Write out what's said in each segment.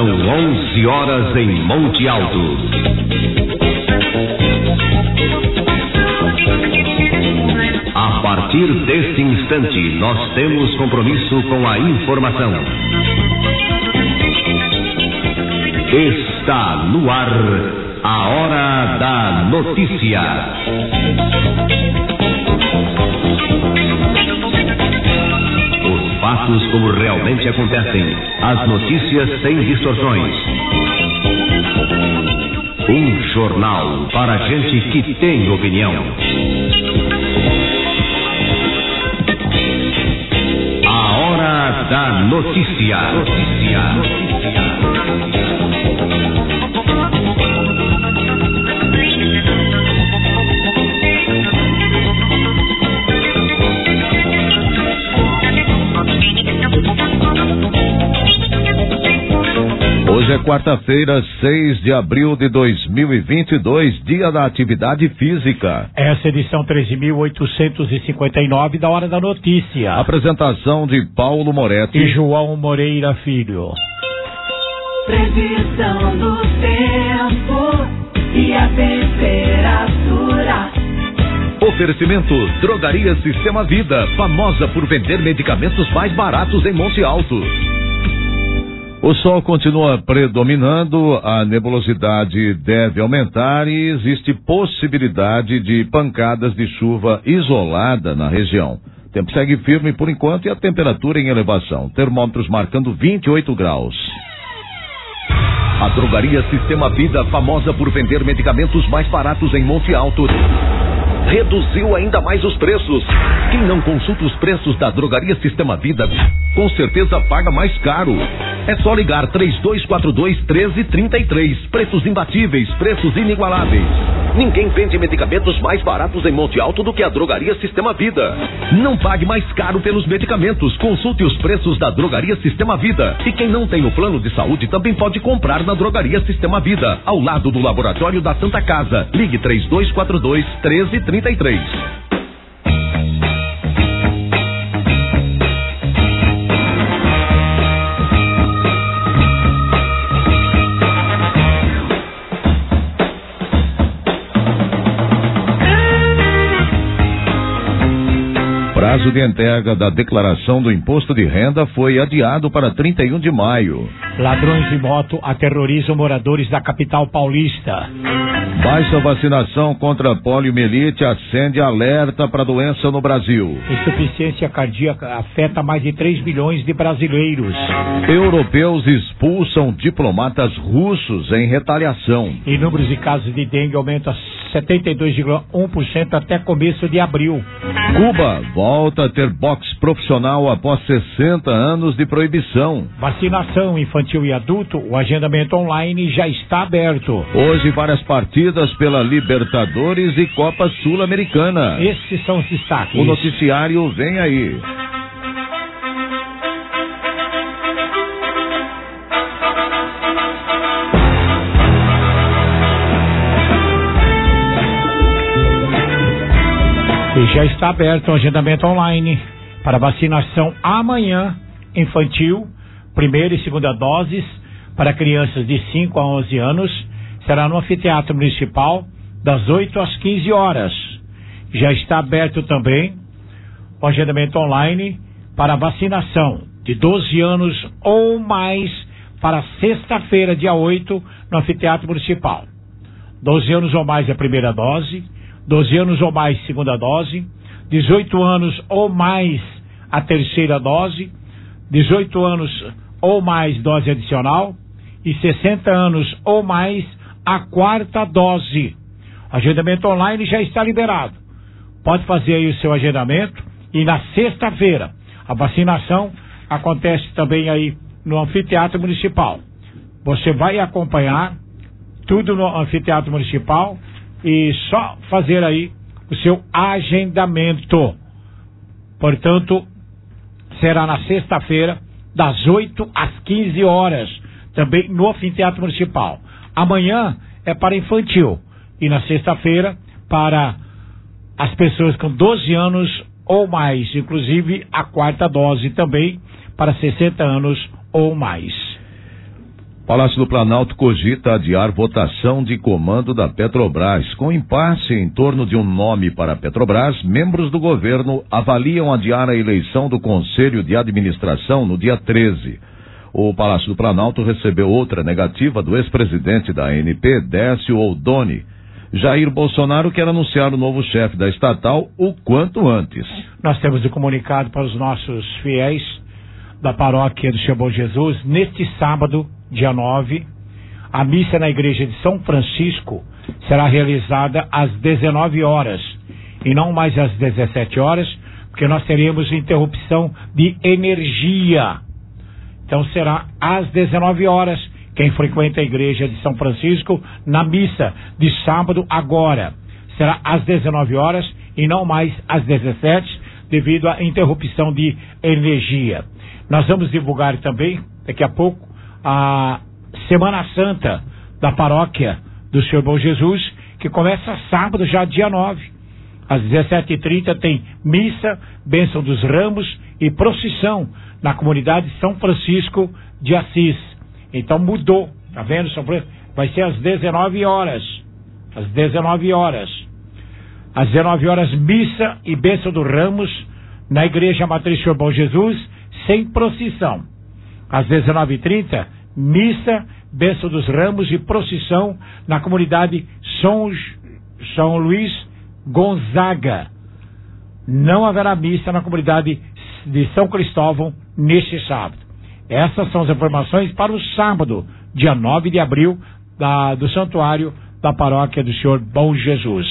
São 11 horas em Monte Alto. A partir deste instante, nós temos compromisso com a informação. Está no ar a Hora da Notícia. Os fatos como realmente acontecem, as notícias sem distorções. Um jornal para gente que tem opinião. A Hora da Notícia. Hoje é quarta-feira, 6 de abril de 2022, dia da atividade física. Essa é a edição 13.859 da Hora da Notícia. Apresentação de Paulo Moretti e João Moreira Filho. Previsão do tempo e a temperatura. Oferecimento Drogaria Sistema Vida, famosa por vender medicamentos mais baratos em Monte Alto. O sol continua predominando, a nebulosidade deve aumentar e existe possibilidade de pancadas de chuva isolada na região. O tempo segue firme por enquanto e a temperatura em elevação. Termômetros marcando 28 graus. A Drogaria Sistema Vida, famosa por vender medicamentos mais baratos em Monte Alto, reduziu ainda mais os preços. Quem não consulta os preços da Drogaria Sistema Vida, com certeza paga mais caro. É só ligar 3242-1333. Preços imbatíveis, preços inigualáveis. Ninguém vende medicamentos mais baratos em Monte Alto do que a Drogaria Sistema Vida. Não pague mais caro pelos medicamentos. Consulte os preços da Drogaria Sistema Vida. E quem não tem o plano de saúde também pode comprar na Drogaria Sistema Vida, ao lado do Laboratório da Santa Casa. Ligue 3242-1333. O prazo de entrega da declaração do imposto de renda foi adiado para 31 de maio. Ladrões de moto aterrorizam moradores da capital paulista. Baixa vacinação contra poliomielite acende alerta para a doença no Brasil. Insuficiência cardíaca afeta mais de 3 milhões de brasileiros. Europeus expulsam diplomatas russos em retaliação. E números de casos de dengue aumentam 72,1% até começo de abril. Cuba volta a ter boxe profissional após 60 anos de proibição. Vacinação infantil e adulto, o agendamento online já está aberto. Hoje várias partidas pela Libertadores e Copa Sul-Americana. Esses são os destaques. O noticiário vem aí. E já está aberto o agendamento online para vacinação amanhã, infantil, primeira e segunda doses para crianças de 5 a 11 anos, será no Anfiteatro Municipal, das 8 às 15 horas. Já está aberto também o agendamento online para vacinação de 12 anos ou mais para sexta-feira, dia 8, no Anfiteatro Municipal. 12 anos ou mais a primeira dose, 12 anos ou mais segunda dose, 18 anos ou mais a terceira dose, 18 anos ou mais dose adicional e 60 anos ou mais a quarta dose. O agendamento online já está liberado. Pode fazer aí o seu agendamento e na sexta-feira a vacinação acontece também aí no Anfiteatro Municipal. Você vai acompanhar tudo no Anfiteatro Municipal e só fazer aí o seu agendamento. Portanto, será na sexta-feira, das 8 às 15 horas, também no Anfiteatro Municipal. Amanhã é para infantil e na sexta-feira para as pessoas com 12 anos ou mais, inclusive a quarta dose também para 60 anos ou mais. Palácio do Planalto cogita adiar votação de comando da Petrobras. Com impasse em torno de um nome para a Petrobras, membros do governo avaliam adiar a eleição do Conselho de Administração no dia 13. O Palácio do Planalto recebeu outra negativa do ex-presidente da ANP, Décio Oldoni. Jair Bolsonaro quer anunciar o novo chefe da estatal o quanto antes. Nós temos o comunicado para os nossos fiéis da paróquia do Senhor Bom Jesus. Neste sábado, dia 9, a missa na igreja de São Francisco será realizada às 19 horas e não mais às 17 horas, porque nós teremos interrupção de energia. Então será às 19 horas. Quem frequenta a igreja de São Francisco, na missa de sábado agora, será às 19 horas e não mais às 17, devido à interrupção de energia. Nós vamos divulgar também, daqui a pouco, a Semana Santa da paróquia do Senhor Bom Jesus, que começa sábado, já dia 9. Às 17h30 tem missa, bênção dos ramos e procissão na comunidade São Francisco de Assis. Então mudou, tá vendo? Vai ser às 19 horas. Às 19 horas. Às 19 horas, missa e bênção dos ramos na Igreja Matriz Senhor Bom Jesus, sem procissão. Às 19h30, missa, bênção dos ramos e procissão na comunidade São Luís Gonzaga. Não haverá missa na comunidade de São Cristóvão neste sábado. Essas são as informações para o sábado, dia 9 de abril, do santuário da paróquia do Senhor Bom Jesus.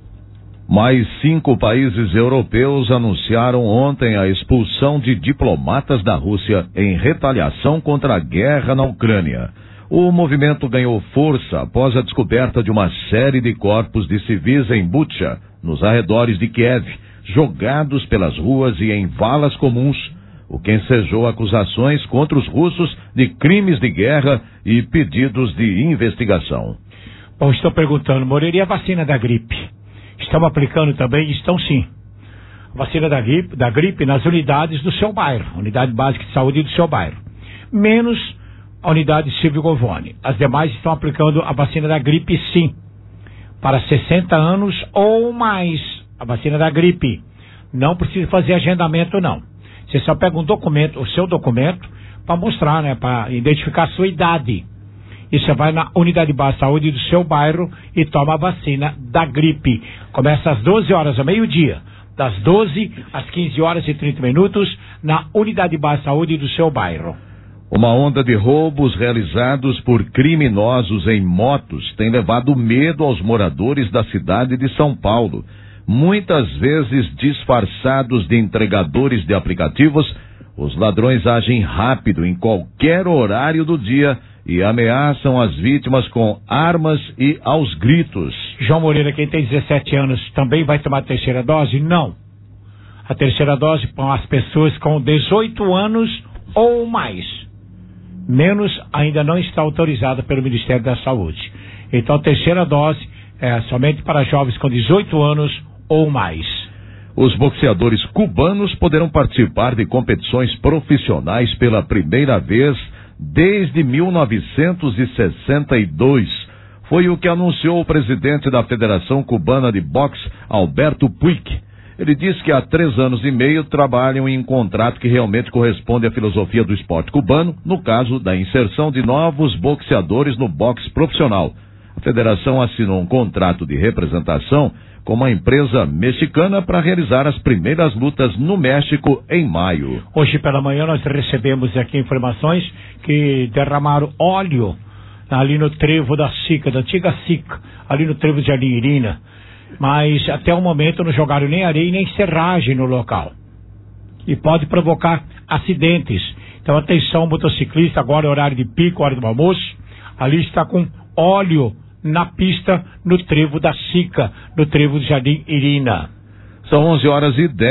Mais 5 países europeus anunciaram ontem a expulsão de diplomatas da Rússia em retaliação contra a guerra na Ucrânia. O movimento ganhou força após a descoberta de uma série de corpos de civis em Bucha, nos arredores de Kiev, jogados pelas ruas e em valas comuns, o que ensejou acusações contra os russos de crimes de guerra e pedidos de investigação. Bom, estou perguntando, Moreira, e a vacina da gripe? Estão aplicando também? Estão sim. A vacina da gripe nas unidades do seu bairro, unidade básica de saúde do seu bairro. Menos a unidade Silvio Govone. As demais estão aplicando a vacina da gripe sim. Para 60 anos ou mais. A vacina da gripe. Não precisa fazer agendamento não. Você só pega um documento, o seu documento, para mostrar, né? Para identificar a sua idade. E você vai na unidade básica de saúde do seu bairro e toma a vacina da gripe. Começa às 12 horas ao meio-dia. Das 12 às 15 horas e 30 minutos, na unidade básica de saúde do seu bairro. Uma onda de roubos realizados por criminosos em motos tem levado medo aos moradores da cidade de São Paulo. Muitas vezes disfarçados de entregadores de aplicativos, os ladrões agem rápido em qualquer horário do dia e ameaçam as vítimas com armas e aos gritos. João Moreira, quem tem 17 anos, também vai tomar a terceira dose? Não. A terceira dose para as pessoas com 18 anos ou mais. Menos ainda não está autorizada pelo Ministério da Saúde. Então a terceira dose é somente para jovens com 18 anos ou mais. Os boxeadores cubanos poderão participar de competições profissionais pela primeira vez desde 1962. Foi o que anunciou o presidente da Federação Cubana de Boxe, Alberto Puig. Ele disse que há 3 anos e meio trabalham em um contrato que realmente corresponde à filosofia do esporte cubano, no caso da inserção de novos boxeadores no boxe profissional. A federação assinou um contrato de representação com uma empresa mexicana para realizar as primeiras lutas no México em maio. Hoje pela manhã nós recebemos aqui informações que derramaram óleo ali no trevo da Sica, da antiga Sica, ali no trevo de Jardim Irina. Mas até o momento não jogaram nem areia nem serragem no local. E pode provocar acidentes. Então atenção, motociclista, agora é horário de pico, hora do almoço. Ali está com óleo na pista, no trevo da Sica, no trevo de Jardim Irina. São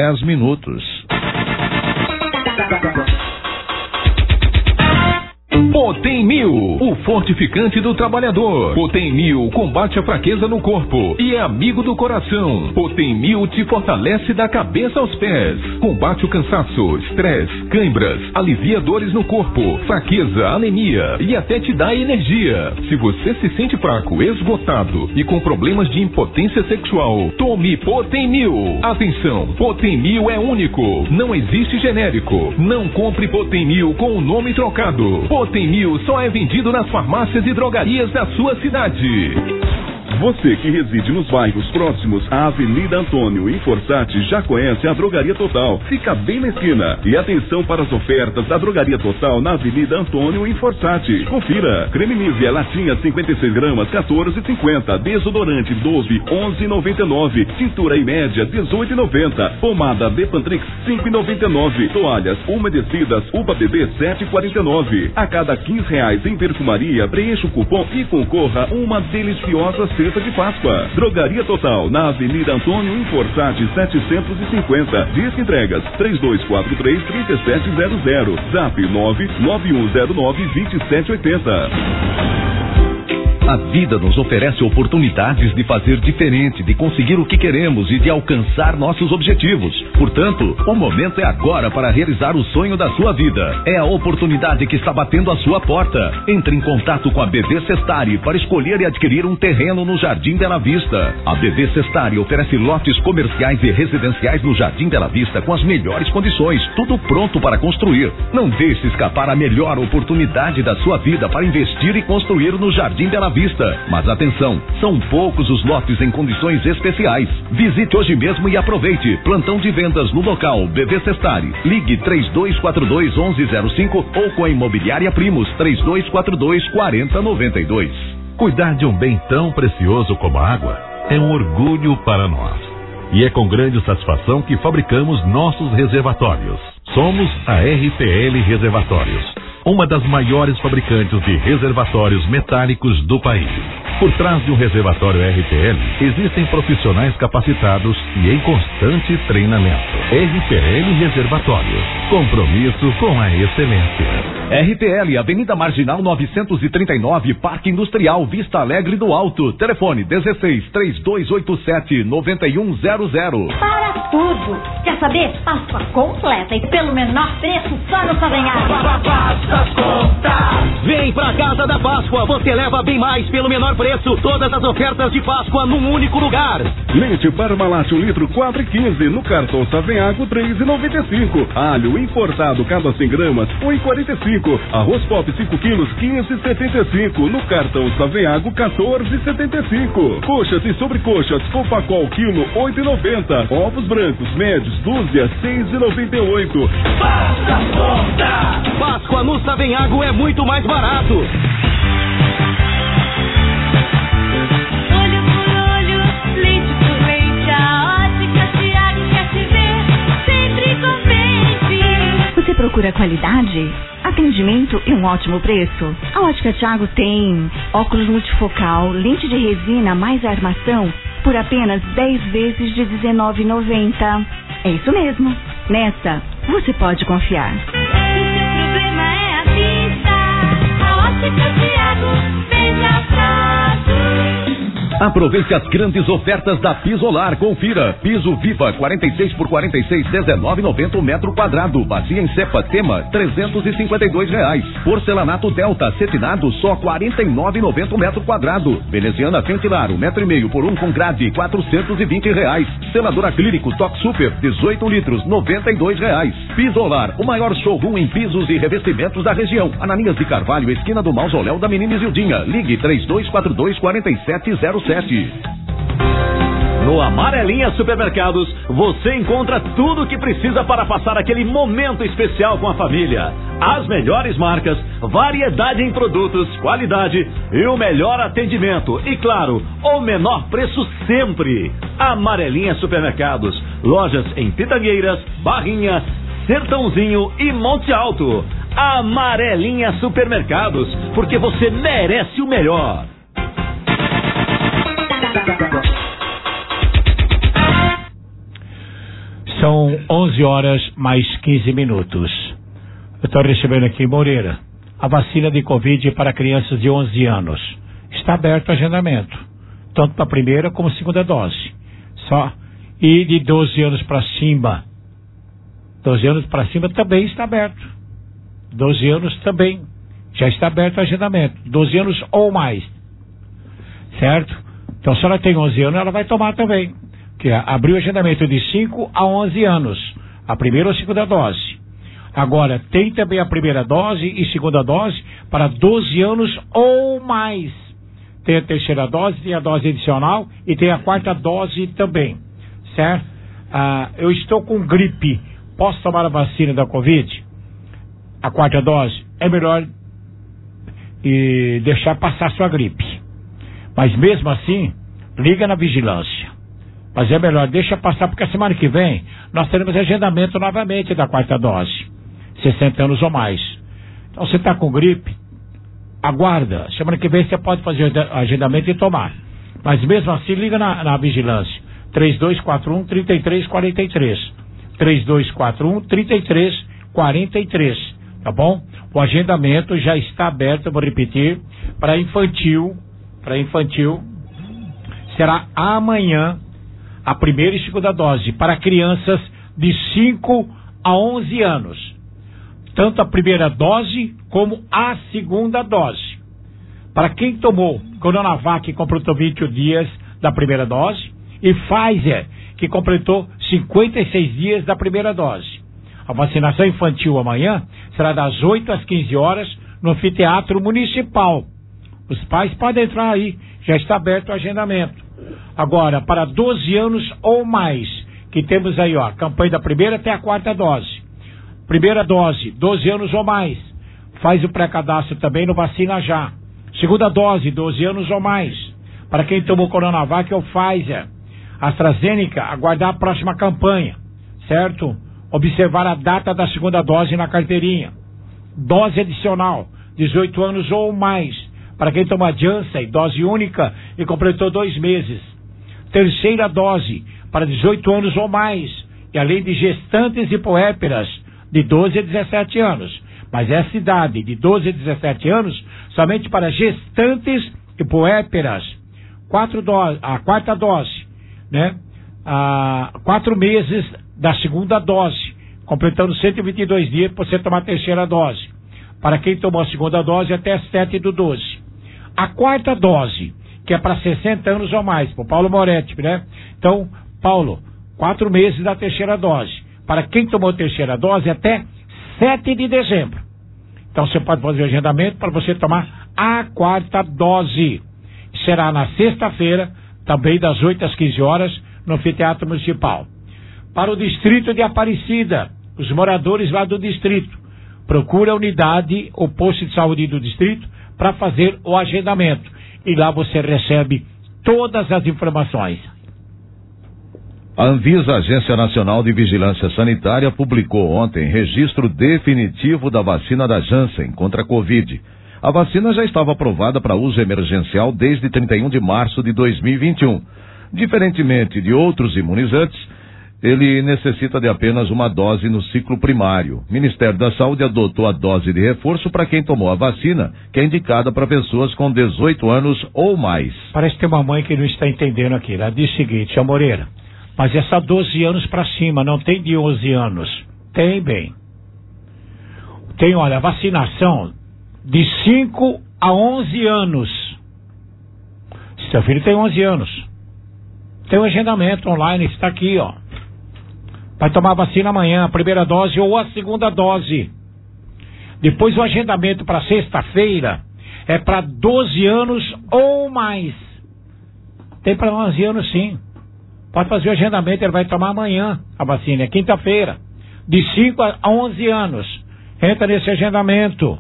11h10. Potem 1000, o fortificante do trabalhador. Potem 1000 combate a fraqueza no corpo e é amigo do coração. Potem 1000 te fortalece da cabeça aos pés. Combate o cansaço, estresse, cãibras, alivia dores no corpo, fraqueza, anemia e até te dá energia. Se você se sente fraco, esgotado e com problemas de impotência sexual, tome Potem 1000. Atenção, Potem 1000 é único, não existe genérico. Não compre Potem 1000 com o nome trocado. Potem 1000 só é vendido nas farmácias e drogarias da sua cidade. Você que reside nos bairros próximos à Avenida Antônio e Forçati já conhece a Drogaria Total. Fica bem na esquina. E atenção para as ofertas da Drogaria Total na Avenida Antônio e Forçati. Confira. Creme Nivea latinha 56 gramas, 14,50. Desodorante Dove, 11,99. Tintura em média, 18,90. Pomada Depantrix, 5,99. Toalhas umedecidas Uba Bebê, 7,49. A cada R$15 em perfumaria, preencha o cupom e concorra uma deliciosa cesta de Páscoa. Drogaria Total, na Avenida Antônio em Forçati, 750. Disque entregas 3243-3700. Zap 99109-2780. A vida nos oferece oportunidades de fazer diferente, de conseguir o que queremos e de alcançar nossos objetivos. Portanto, o momento é agora para realizar o sonho da sua vida. É a oportunidade que está batendo à sua porta. Entre em contato com a BV Sestari para escolher e adquirir um terreno no Jardim Bela Vista. A BV Sestari oferece lotes comerciais e residenciais no Jardim Bela Vista com as melhores condições, tudo pronto para construir. Não deixe escapar a melhor oportunidade da sua vida para investir e construir no Jardim Bela Vista. Mas atenção, são poucos os lotes em condições especiais. Visite hoje mesmo e aproveite. Plantão de vendas no local BV Sestari. Ligue 3242-1105 ou com a Imobiliária Primos 3242-4092. Cuidar de um bem tão precioso como a água é um orgulho para nós. E é com grande satisfação que fabricamos nossos reservatórios. Somos a RPL Reservatórios, uma das maiores fabricantes de reservatórios metálicos do país. Por trás de um reservatório RPL, existem profissionais capacitados e em constante treinamento. RPL Reservatórios, compromisso com a excelência. RPL, Avenida Marginal 939, Parque Industrial, Vista Alegre do Alto. Telefone 16-3287-9100. Para tudo! Quer saber? Páscoa completa e pelo menor preço só no Savenhago. Vem pra Casa da Páscoa, você leva bem mais pelo menor preço. Todas as ofertas de Páscoa num único lugar. Leite Parmalat 1 litro 4,15, no cartão Savenhago 3,95. Alho importado cada 100 gramas 1,45. Arroz Pop 5 quilos 15,75, no cartão Savenhago 14,75. Coxas e sobrecoxas Copacol quilo 8,90. Ovos brancos médios dúzia 6,98. Passa conta! Páscoa no Savenhago é muito mais barato. Olho por olho, leite por leite, a Ótica Tiago quer te ver sempre contente. Você procura qualidade, atendimento e um ótimo preço? A Ótica Tiago tem óculos multifocal, lente de resina mais armação por apenas 10 vezes de R$19,90. É isso mesmo. Nessa, você pode confiar. O seu problema é a vista. A Ótica Tiago veja fácil. Aproveite as grandes ofertas da Pisolar. Confira. Piso Viva 46 por 46, R$19,90 metro quadrado. Bacia em cepa Tema, R$352. Porcelanato Delta cetinado, só R$49,90 metro quadrado. Veneziana Ventilar, 1,5 metro por 1 com grade, R$420. Selador acrílico Toque Super, 18 litros, R$92. Pisolar, o maior showroom em pisos e revestimentos da região. Ananias de Carvalho, esquina do Mausoléu da Menina Isildinha. Ligue 3242-4707. No Amarelinha Supermercados, você encontra tudo o que precisa para passar aquele momento especial com a família. As melhores marcas, variedade em produtos, qualidade e o melhor atendimento. E claro, o menor preço sempre. Amarelinha Supermercados, lojas em Pitangueiras, Barrinha, Sertãozinho e Monte Alto. Amarelinha Supermercados, porque você merece o melhor. São 11 horas mais 15 minutos. Eu estou recebendo aqui Moreira. a vacina de Covid para crianças de 11 anos. Está aberto o agendamento, tanto para a primeira como segunda dose. Só. E de 12 anos para cima. 12 anos para cima também está aberto. 12 anos também. Já está aberto o agendamento. 12 anos ou mais. Certo? Então, se ela tem 11 anos, ela vai tomar também. Que abriu o agendamento de 5 a 11 anos. A primeira ou a segunda dose. Agora, tem também a primeira dose e segunda dose para 12 anos ou mais. Tem a terceira dose, tem a dose adicional e tem a quarta dose também. Certo? Eu estou com gripe. Posso tomar a vacina da Covid? A quarta dose? É melhor deixar passar sua gripe. Mas mesmo assim, liga na vigilância. Mas é melhor, deixa passar, porque a semana que vem nós teremos agendamento novamente da quarta dose. 60 anos ou mais. Então, você está com gripe, aguarda. Semana que vem você pode fazer agendamento e tomar. Mas mesmo assim, liga na vigilância. 3241-3343. 3241-3343. Tá bom? O agendamento já está aberto, eu vou repetir, para infantil. Será amanhã a primeira e segunda dose para crianças de 5 a 11 anos. Tanto a primeira dose como a segunda dose. Para quem tomou Coronavac, que completou 21 dias da primeira dose, e Pfizer, que completou 56 dias da primeira dose. A vacinação infantil amanhã será das 8 às 15 horas no anfiteatro municipal. Os pais podem entrar aí, já está aberto o agendamento. Agora, para 12 anos ou mais, que temos aí, a campanha da primeira até a quarta dose. Primeira dose, 12 anos ou mais. Faz o pré-cadastro também no Vacina Já. Segunda dose, 12 anos ou mais. Para quem tomou Coronavac ou Pfizer. AstraZeneca, aguardar a próxima campanha. Certo? Observar a data da segunda dose na carteirinha. Dose adicional, 18 anos ou mais. Para quem toma Janssen, dose única e completou 2 meses. Terceira dose, para 18 anos ou mais. E além de gestantes e puérperas, de 12 a 17 anos. Mas essa idade, de 12 a 17 anos, somente para gestantes e puérperas. A quarta dose, né? 4 meses da segunda dose, completando 122 dias para você tomar a terceira dose. Para quem tomou a segunda dose, até 7/12. A quarta dose, que é para 60 anos ou mais, para o Paulo Moretti, né? Então, Paulo, 4 meses da terceira dose. Para quem tomou a terceira dose, até 7 de dezembro. Então, você pode fazer o agendamento para você tomar a quarta dose. Será na sexta-feira, também das 8 às 15 horas, no anfiteatro municipal. Para o distrito de Aparecida, os moradores lá do distrito, procura a unidade, o posto de saúde do distrito, para fazer o agendamento. E lá você recebe todas as informações. A Anvisa, Agência Nacional de Vigilância Sanitária, publicou ontem registro definitivo da vacina da Janssen contra a Covid. A vacina já estava aprovada para uso emergencial desde 31 de março de 2021. Diferentemente de outros imunizantes, ele necessita de apenas uma dose no ciclo primário. O Ministério da Saúde adotou a dose de reforço para quem tomou a vacina, que é indicada para pessoas com 18 anos ou mais. Parece que tem uma mãe que não está entendendo aqui. Ela diz o seguinte: Seu Moreira, mas essa 12 anos para cima, não tem de 11 anos. Tem, bem. Tem, olha, a vacinação de 5 a 11 anos. Seu filho tem 11 anos. Tem um agendamento online, está aqui, ó. Vai tomar a vacina amanhã, a primeira dose ou a segunda dose. Depois o agendamento para sexta-feira é para 12 anos ou mais. Tem para 11 anos sim. Pode fazer o agendamento, ele vai tomar amanhã a vacina, é quinta-feira. De 5 a 11 anos. Entra nesse agendamento.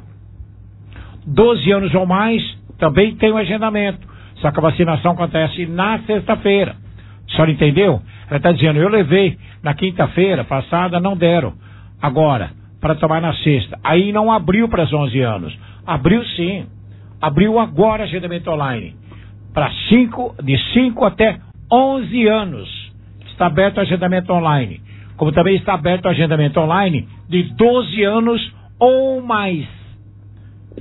12 anos ou mais, também tem o agendamento. Só que a vacinação acontece na sexta-feira. A senhora entendeu? Ela está dizendo, eu levei na quinta-feira passada, não deram. Agora, para tomar na sexta. Aí não abriu para os 11 anos. Abriu sim. Abriu agora agendamento online. Para de 5 até 11 anos. Está aberto o agendamento online. Como também está aberto o agendamento online de 12 anos ou mais.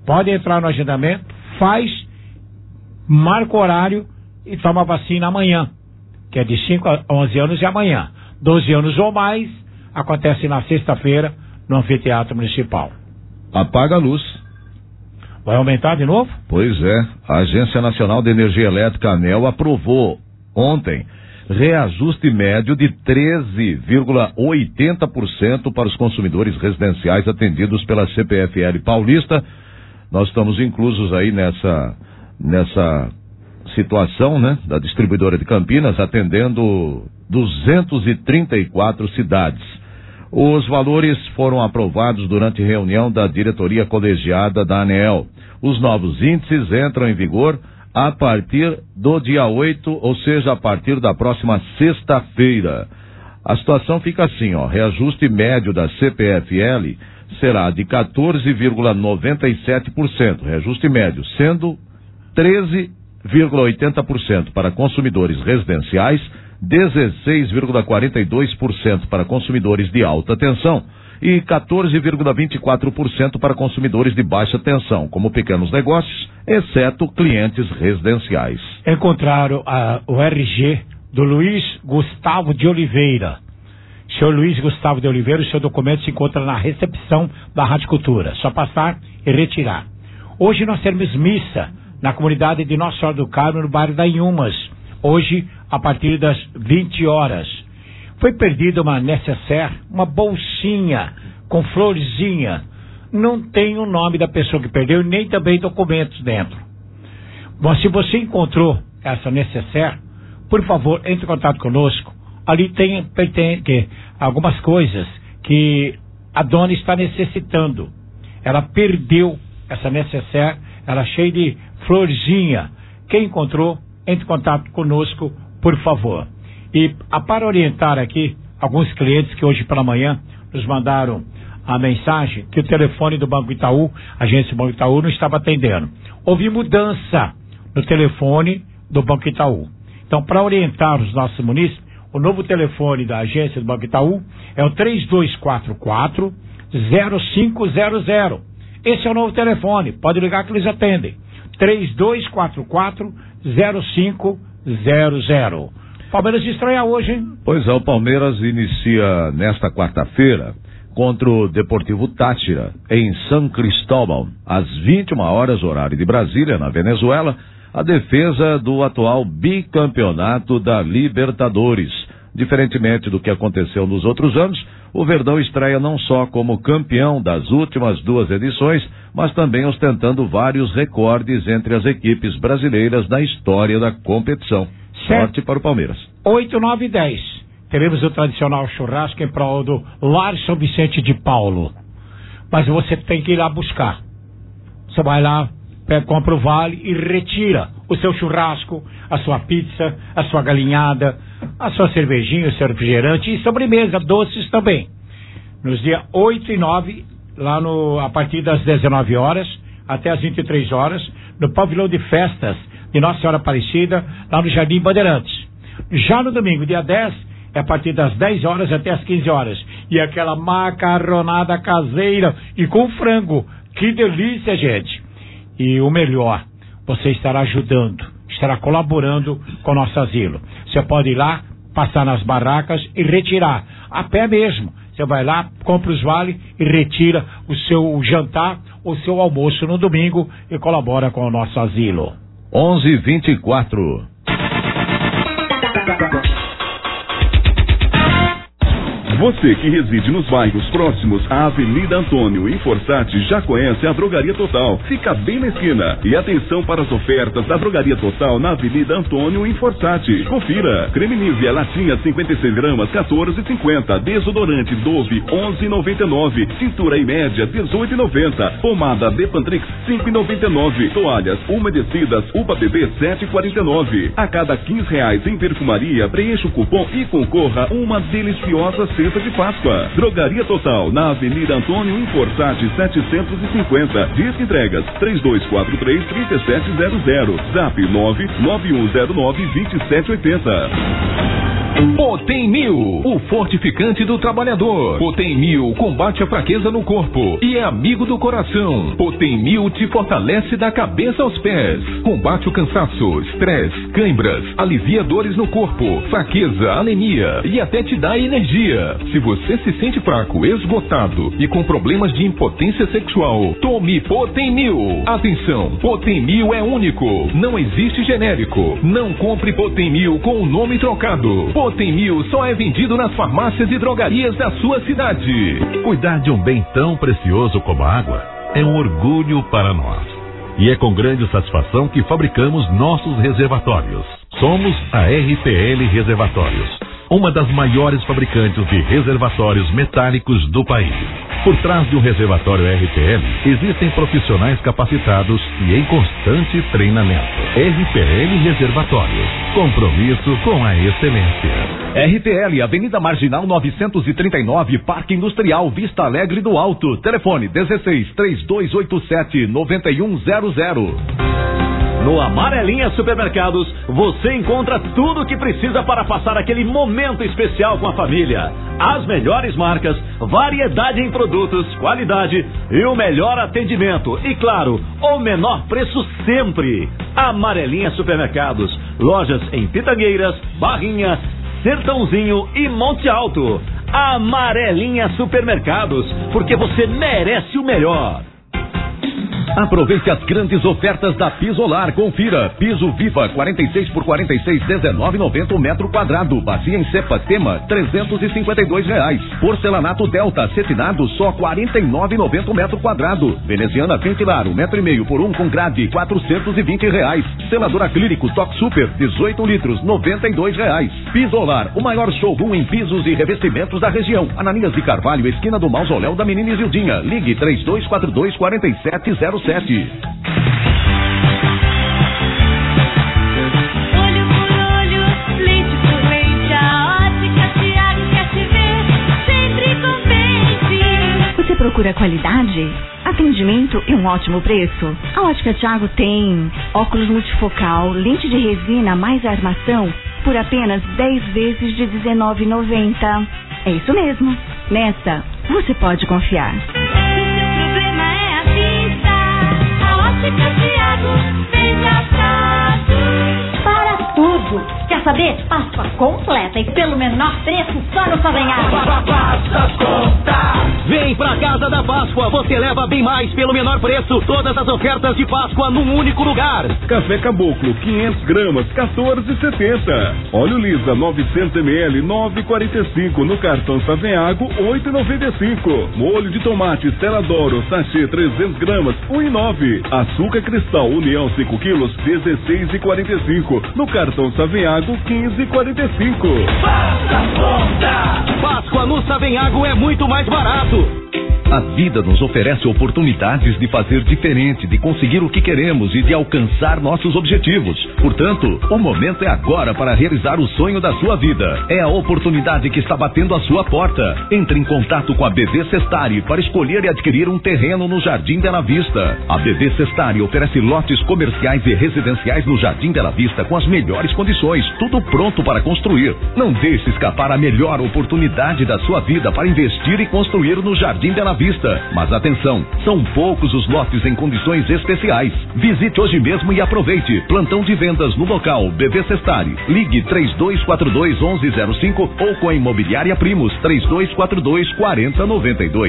Pode entrar no agendamento, marca o horário e toma a vacina amanhã, que é de 5 a 11 anos e amanhã. 12 anos ou mais, acontece na sexta-feira no Anfiteatro Municipal. Apaga a luz. Vai aumentar de novo? Pois é. A Agência Nacional de Energia Elétrica, ANEEL, aprovou ontem reajuste médio de 13,80% para os consumidores residenciais atendidos pela CPFL Paulista. Nós estamos inclusos aí nessa situação, né, da distribuidora de Campinas, atendendo 234 cidades. Os valores foram aprovados durante reunião da diretoria colegiada da ANEEL. Os novos índices entram em vigor a partir do dia 8, ou seja, a partir da próxima sexta-feira. A situação fica assim, reajuste médio da CPFL será de 14,97%, reajuste médio, sendo 13,80% para consumidores residenciais, 16,42% para consumidores de alta tensão e 14,24% para consumidores de baixa tensão, como pequenos negócios, exceto clientes residenciais. Encontraram o RG do Luiz Gustavo de Oliveira. Senhor Luiz Gustavo de Oliveira, o seu documento se encontra na recepção da Rádio Cultura. Só passar e retirar. Hoje nós teremos missa na comunidade de Nossa Senhora do Carmo, no bairro da Inhumas. Hoje, a partir das 20 horas. Foi perdida uma necessaire, uma bolsinha com florzinha. Não tem o nome da pessoa que perdeu e nem também documentos dentro. Bom, se você encontrou essa necessaire, por favor, entre em contato conosco. Ali tem algumas coisas que a dona está necessitando. Ela perdeu essa necessaire, ela é cheia de florzinha. Quem encontrou, entre em contato conosco, por favor. E para orientar aqui alguns clientes que hoje pela manhã nos mandaram a mensagem que o telefone do Banco Itaú, agência do Banco Itaú, não estava atendendo. Houve mudança no telefone do Banco Itaú. Então, para orientar os nossos munícipes, o novo telefone da agência do Banco Itaú é o 3244-0500. Esse é o novo telefone, pode ligar que eles atendem. 3244-0500. Palmeiras estreia hoje, hein? Pois é, o Palmeiras inicia nesta quarta-feira contra o Deportivo Táchira, em São Cristóbal, às 21 horas, horário de Brasília, na Venezuela, a defesa do atual bicampeonato da Libertadores. Diferentemente do que aconteceu nos outros anos, o Verdão estreia não só como campeão das últimas 2 edições, mas também ostentando vários recordes entre as equipes brasileiras da história da competição. Sorte para o Palmeiras. 8, 9 e 10. Teremos o tradicional churrasco em prol do Lar São Vicente de Paulo. Mas você tem que ir lá buscar. Você vai lá, compra o vale e retira o seu churrasco, a sua pizza, a sua galinhada, a sua cervejinha, o seu refrigerante e sobremesa, doces também. Nos dias 8 e 9, lá a partir das 19 horas até as 23 horas, no pavilhão de festas de Nossa Senhora Aparecida, lá no Jardim Bandeirantes. Já no domingo, dia 10, é a partir das 10 horas até as 15 horas. E aquela macarronada caseira e com frango. Que delícia, gente! E o melhor, você estará ajudando, estará colaborando com o nosso asilo. Você pode ir lá, passar nas barracas e retirar, a pé mesmo. Você vai lá, compra os vales e retira o seu jantar, o seu almoço no domingo e colabora com o nosso asilo. 11h24. Você que reside nos bairros próximos à Avenida Antônio e Forçati já conhece a Drogaria Total. Fica bem na esquina. E atenção para as ofertas da Drogaria Total na Avenida Antônio e Forçati. Confira. Creme Nivea latinha 56 gramas, 14,50. Desodorante Dove, 11,99. Cintura e média, 18,90. Pomada Depantrix, 5,99. Toalhas umedecidas Uba Bebê, 7,49. A cada R$15 em perfumaria, preencha o cupom e concorra uma deliciosa cesta de Páscoa. Drogaria Total, na Avenida Antônio em Forçati, 750. Disque entregas 3243-3700. Zap 99109-2780. Potem 1000, o fortificante do trabalhador. Potem 1000 combate a fraqueza no corpo e é amigo do coração. Potem 1000 te fortalece da cabeça aos pés. Combate o cansaço, estresse, cãibras, alivia dores no corpo, fraqueza, anemia e até te dá energia. Se você se sente fraco, esgotado e com problemas de impotência sexual, tome Potem 1000. Atenção, Potem 1000 é único, não existe genérico. Não compre Potem 1000 com o nome trocado. Potem 1000 só é vendido nas farmácias e drogarias da sua cidade. Cuidar de um bem tão precioso como a água é um orgulho para nós. E é com grande satisfação que fabricamos nossos reservatórios. Somos a RPL Reservatórios, uma das maiores fabricantes de reservatórios metálicos do país. Por trás de um reservatório RPL, existem profissionais capacitados e em constante treinamento. RPL Reservatórios, compromisso com a excelência. RPL, Avenida Marginal 939, Parque Industrial, Vista Alegre do Alto. Telefone 16-3287-9100. No Amarelinha Supermercados, você encontra tudo o que precisa para passar aquele momento especial com a família. As melhores marcas, variedade em produtos, qualidade e o melhor atendimento. E claro, o menor preço sempre. Amarelinha Supermercados, lojas em Pitangueiras, Barrinha, Sertãozinho e Monte Alto. Amarelinha Supermercados, porque você merece o melhor. Aproveite as grandes ofertas da Pisolar. Confira. Piso Viva 46 por 46, R$19,90 o metro quadrado. Bacia em cepa Tema, R$352. Porcelanato Delta acetinado, só R$49,90 o metro quadrado. Veneziana Ventilar, 1,5 metro por 1 com grade, R$420. Selador acrílico Toc Super, 18 litros, R$92. Pisolar, o maior showroom em pisos e revestimentos da região. Ananias de Carvalho, esquina do Mausoléu da Menina Isildinha. Ligue 3242-4707. Olho por olho, leite por leite, a ótica Thiago quer te ver sempre contente. Você procura qualidade, atendimento e um ótimo preço? A Ótica Thiago tem óculos multifocal, lente de resina mais armação por apenas 10 vezes de R$19,90. É isso mesmo. Nessa, você pode confiar. Se seu problema é a vista, a ótica Thiago vem de atraso. Para tudo! Quer saber? Páscoa completa e pelo menor preço só no Savenhago. Vem pra Casa da Páscoa, você leva bem mais pelo menor preço. Todas as ofertas de Páscoa num único lugar. Café Caboclo, 500 gramas, R$14,70. Óleo Lisa, 900 ml, R$9,45. No cartão Savenhago, R$8,95. Molho de tomate Stella D'Oro, sachê 300 gramas, R$1,09. Açúcar Cristal, União 5 quilos, R$16,45. No cartão Savenhago, R$15,45. Páscoa no Savenhago é muito mais barato. A vida nos oferece oportunidades de fazer diferente, de conseguir o que queremos e de alcançar nossos objetivos. Portanto, o momento é agora para realizar o sonho da sua vida. É a oportunidade que está batendo à sua porta. Entre em contato com a BV Sestari para escolher e adquirir um terreno no Jardim Bela Vista. A BV Sestari oferece lotes comerciais e residenciais no Jardim Bela Vista com as melhores condições, tudo pronto para construir. Não deixe escapar a melhor oportunidade da sua vida para investir e construir no Jardim Bela Vista. Mas atenção, são poucos os lotes em condições especiais. Visite hoje mesmo e aproveite. Plantão de vendas no local BV Sestari. Ligue 3242-1105 ou com a Imobiliária Primos 3242-4092.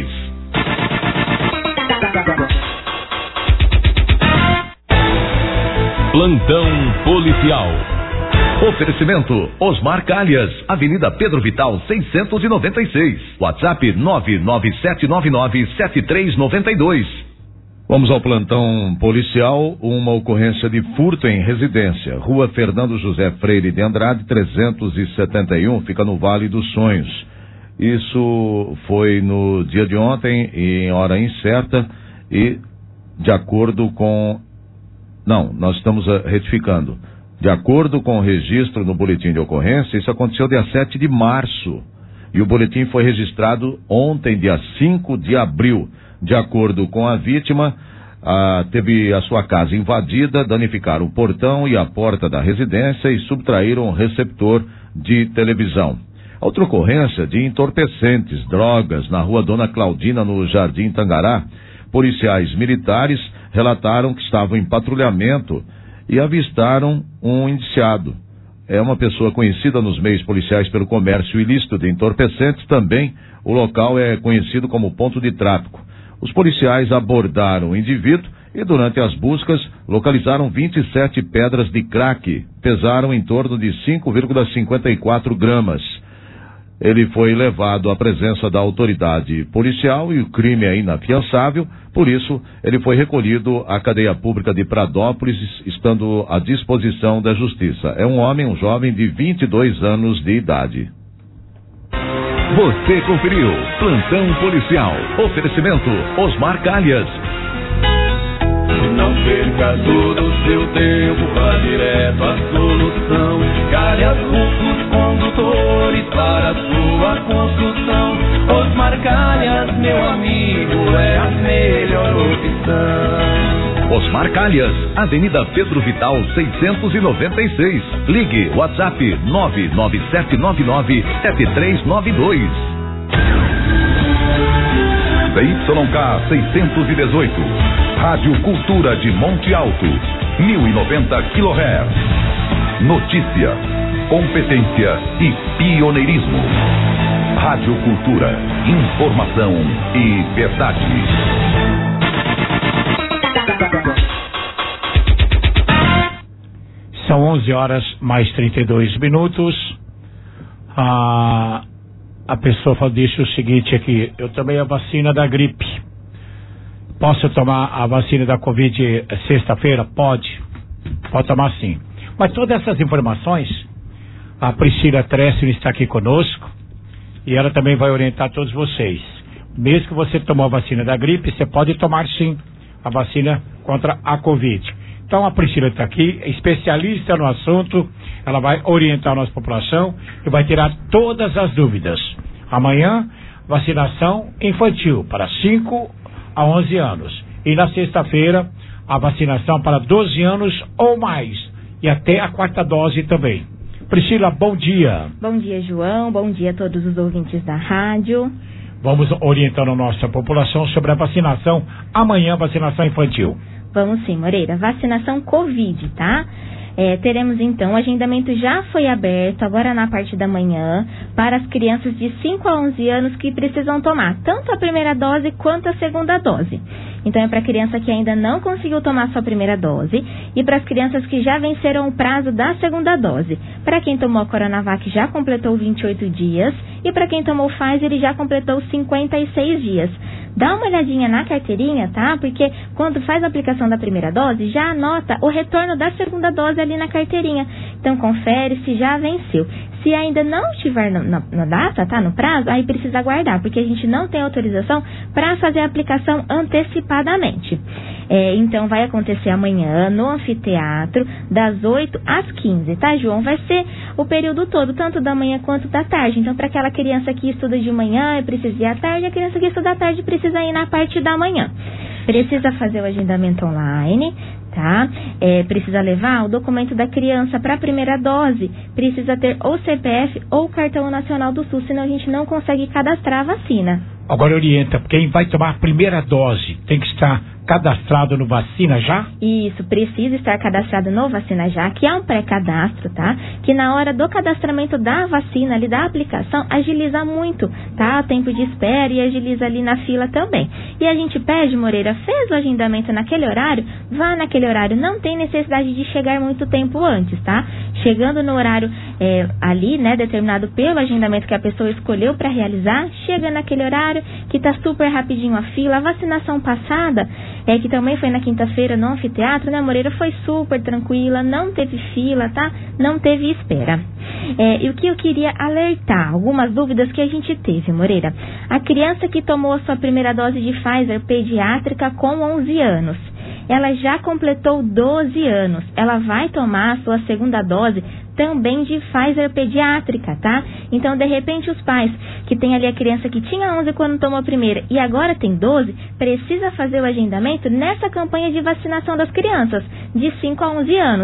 Plantão policial. Oferecimento Osmar Calhas, Avenida Pedro Vital 696, WhatsApp 997997392. Vamos ao plantão policial. Uma ocorrência de furto em residência, Rua Fernando José Freire de Andrade 371, fica no Vale dos Sonhos. Isso foi no dia de ontem, em hora incerta, e de acordo com... Não, nós estamos retificando. De acordo com o registro no boletim de ocorrência, isso aconteceu dia 7 de março. E o boletim foi registrado ontem, dia 5 de abril. De acordo com a vítima, teve a sua casa invadida, danificaram o portão e a porta da residência e subtraíram o receptor de televisão. Outra ocorrência de entorpecentes, drogas, na rua Dona Claudina, no Jardim Tangará. Policiais militares relataram que estavam em patrulhamento e avistaram um indiciado. É uma pessoa conhecida nos meios policiais pelo comércio ilícito de entorpecentes. Também o local é conhecido como ponto de tráfico. Os policiais abordaram o indivíduo e durante as buscas localizaram 27 pedras de crack, pesaram em torno de 5,54 gramas. Ele foi levado à presença da autoridade policial e o crime é inafiançável, por isso ele foi recolhido à cadeia pública de Pradópolis, estando à disposição da justiça. É um homem, um jovem de 22 anos de idade. Você conferiu Plantão Policial. Oferecimento Osmar Calhas. Não perca todo o seu tempo, vá direto à solução. Calhas Rufos Condutores para a sua construção. Osmar Calhas, meu amigo, é a melhor opção. Osmar Calhas, Avenida Pedro Vital 696. Ligue WhatsApp 997997392. ZYK 618. Rádio Cultura de Monte Alto, 1090 kHz. Notícia, competência e pioneirismo. Rádio Cultura, informação e verdade. São 11 horas mais 32 minutos. A pessoa fala, deixa o seguinte aqui: eu tomei a vacina da gripe. Posso tomar a vacina da Covid sexta-feira? Pode tomar sim. Mas todas essas informações, a Priscila Tressler está aqui conosco e ela também vai orientar todos vocês. Mesmo que você tomou a vacina da gripe, você pode tomar sim a vacina contra a Covid. Então a Priscila está aqui, especialista no assunto, ela vai orientar a nossa população e vai tirar todas as dúvidas. Amanhã, vacinação infantil para 5 a 11 anos. E na sexta-feira, a vacinação para 12 anos ou mais. E até a 4ª dose também. Priscila, bom dia. Bom dia, João. Bom dia a todos os ouvintes da rádio. Vamos orientando a nossa população sobre a vacinação. Amanhã, vacinação infantil. Vamos sim, Moreira. Vacinação Covid, tá? Teremos então, o agendamento já foi aberto agora na parte da manhã para as crianças de 5 a 11 anos que precisam tomar tanto a primeira dose quanto a segunda dose. Então é para a criança que ainda não conseguiu tomar sua primeira dose e para as crianças que já venceram o prazo da segunda dose. Para quem tomou a Coronavac já completou 28 dias e para quem tomou Pfizer ele já completou 56 dias. Dá uma olhadinha na carteirinha, tá? Porque quando faz a aplicação da primeira dose, já anota o retorno da segunda dose ali na carteirinha. Então, confere se já venceu. Se ainda não estiver na data, tá? No prazo, aí precisa aguardar, porque a gente não tem autorização para fazer a aplicação antecipadamente. Então, vai acontecer amanhã no anfiteatro, das 8 às 15, tá, João? Vai ser o período todo, tanto da manhã quanto da tarde. Então, para aquela criança que estuda de manhã e precisa ir à tarde, a criança que estuda à tarde precisa ir na parte da manhã. Precisa fazer o agendamento online, tá? Precisa levar o documento da criança para a primeira dose. Precisa ter ou CPF ou Cartão Nacional do SUS, senão a gente não consegue cadastrar a vacina. Agora orienta, quem vai tomar a primeira dose tem que estar cadastrado no Vacina Já? Isso, precisa estar cadastrado no Vacina Já, que é um pré-cadastro, tá? Que na hora do cadastramento da vacina, ali da aplicação, agiliza muito, tá? O tempo de espera e agiliza ali na fila também. E a gente pede, Moreira, fez o agendamento naquele horário, vá naquele horário, não tem necessidade de chegar muito tempo antes, tá? Chegando no horário ali, né, determinado pelo agendamento que a pessoa escolheu para realizar, chega naquele horário que tá super rapidinho a fila. A vacinação passada, que também foi na quinta-feira no anfiteatro, né, Moreira, foi super tranquila, não teve fila, tá? Não teve espera. E o que eu queria alertar, algumas dúvidas que a gente teve, Moreira. A criança que tomou a sua primeira dose de Pfizer pediátrica com 11 anos, ela já completou 12 anos, ela vai tomar a sua segunda dose também de Pfizer pediátrica, tá? Então, de repente, os pais que tem ali a criança que tinha 11 quando tomou a primeira e agora tem 12, precisa fazer o agendamento nessa campanha de vacinação das crianças de 5 a 11 anos.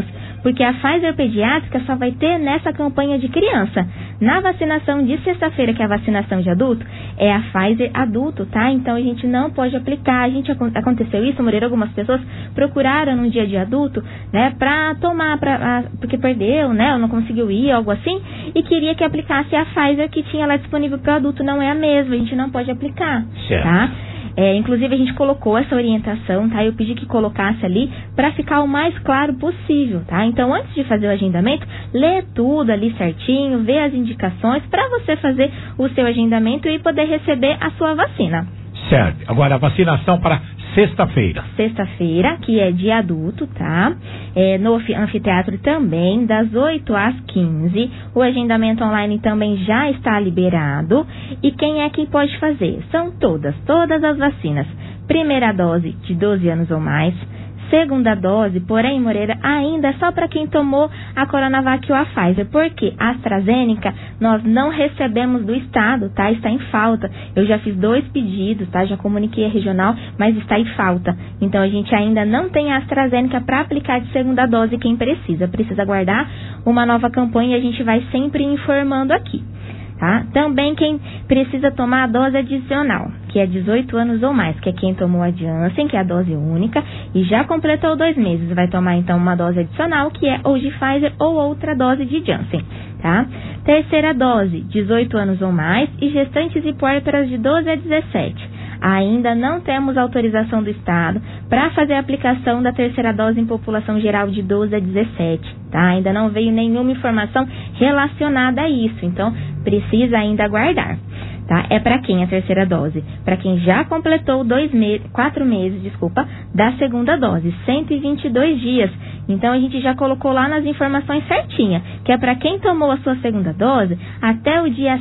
Porque a Pfizer pediátrica só vai ter nessa campanha de criança. Na vacinação de sexta-feira, que é a vacinação de adulto, é a Pfizer adulto, tá? Então a gente não pode aplicar. Aconteceu isso, Moreira, algumas pessoas procuraram no dia de adulto, né, pra tomar, porque perdeu, né, ou não conseguiu ir, algo assim, e queria que aplicasse a Pfizer que tinha lá disponível para o adulto. Não é a mesma, a gente não pode aplicar, certo, tá? Inclusive a gente colocou essa orientação, tá? Eu pedi que colocasse ali para ficar o mais claro possível, tá? Então, antes de fazer o agendamento, lê tudo ali certinho, vê as indicações para você fazer o seu agendamento e poder receber a sua vacina. Certo. Agora, a vacinação para sexta-feira. Sexta-feira, que é de adulto, tá? No anfiteatro também, das 8 às 15. O agendamento online também já está liberado. E quem é que pode fazer? São todas as vacinas. Primeira dose de 12 anos ou mais. Segunda dose, porém, Moreira, ainda é só para quem tomou a Coronavac ou a Pfizer, porque a AstraZeneca nós não recebemos do Estado, tá? Está em falta. Eu já fiz 2 pedidos, tá? Já comuniquei a regional, mas está em falta. Então, a gente ainda não tem a AstraZeneca para aplicar de segunda dose quem precisa. Precisa aguardar uma nova campanha e a gente vai sempre informando aqui. Tá? Também quem precisa tomar a dose adicional, que é 18 anos ou mais, que é quem tomou a Janssen, que é a dose única, e já completou 2 meses, vai tomar então uma dose adicional, que é ou de Pfizer ou outra dose de Janssen, tá? Terceira dose, 18 anos ou mais, e gestantes e puérperas de 12 a 17. Ainda não temos autorização do Estado para fazer a aplicação da terceira dose em população geral de 12 a 17, tá? Ainda não veio nenhuma informação relacionada a isso, então precisa ainda aguardar, tá? É para quem a terceira dose? Para quem já completou 4 meses, da segunda dose, 122 dias. Então a gente já colocou lá nas informações certinha, que é para quem tomou a sua segunda dose até o dia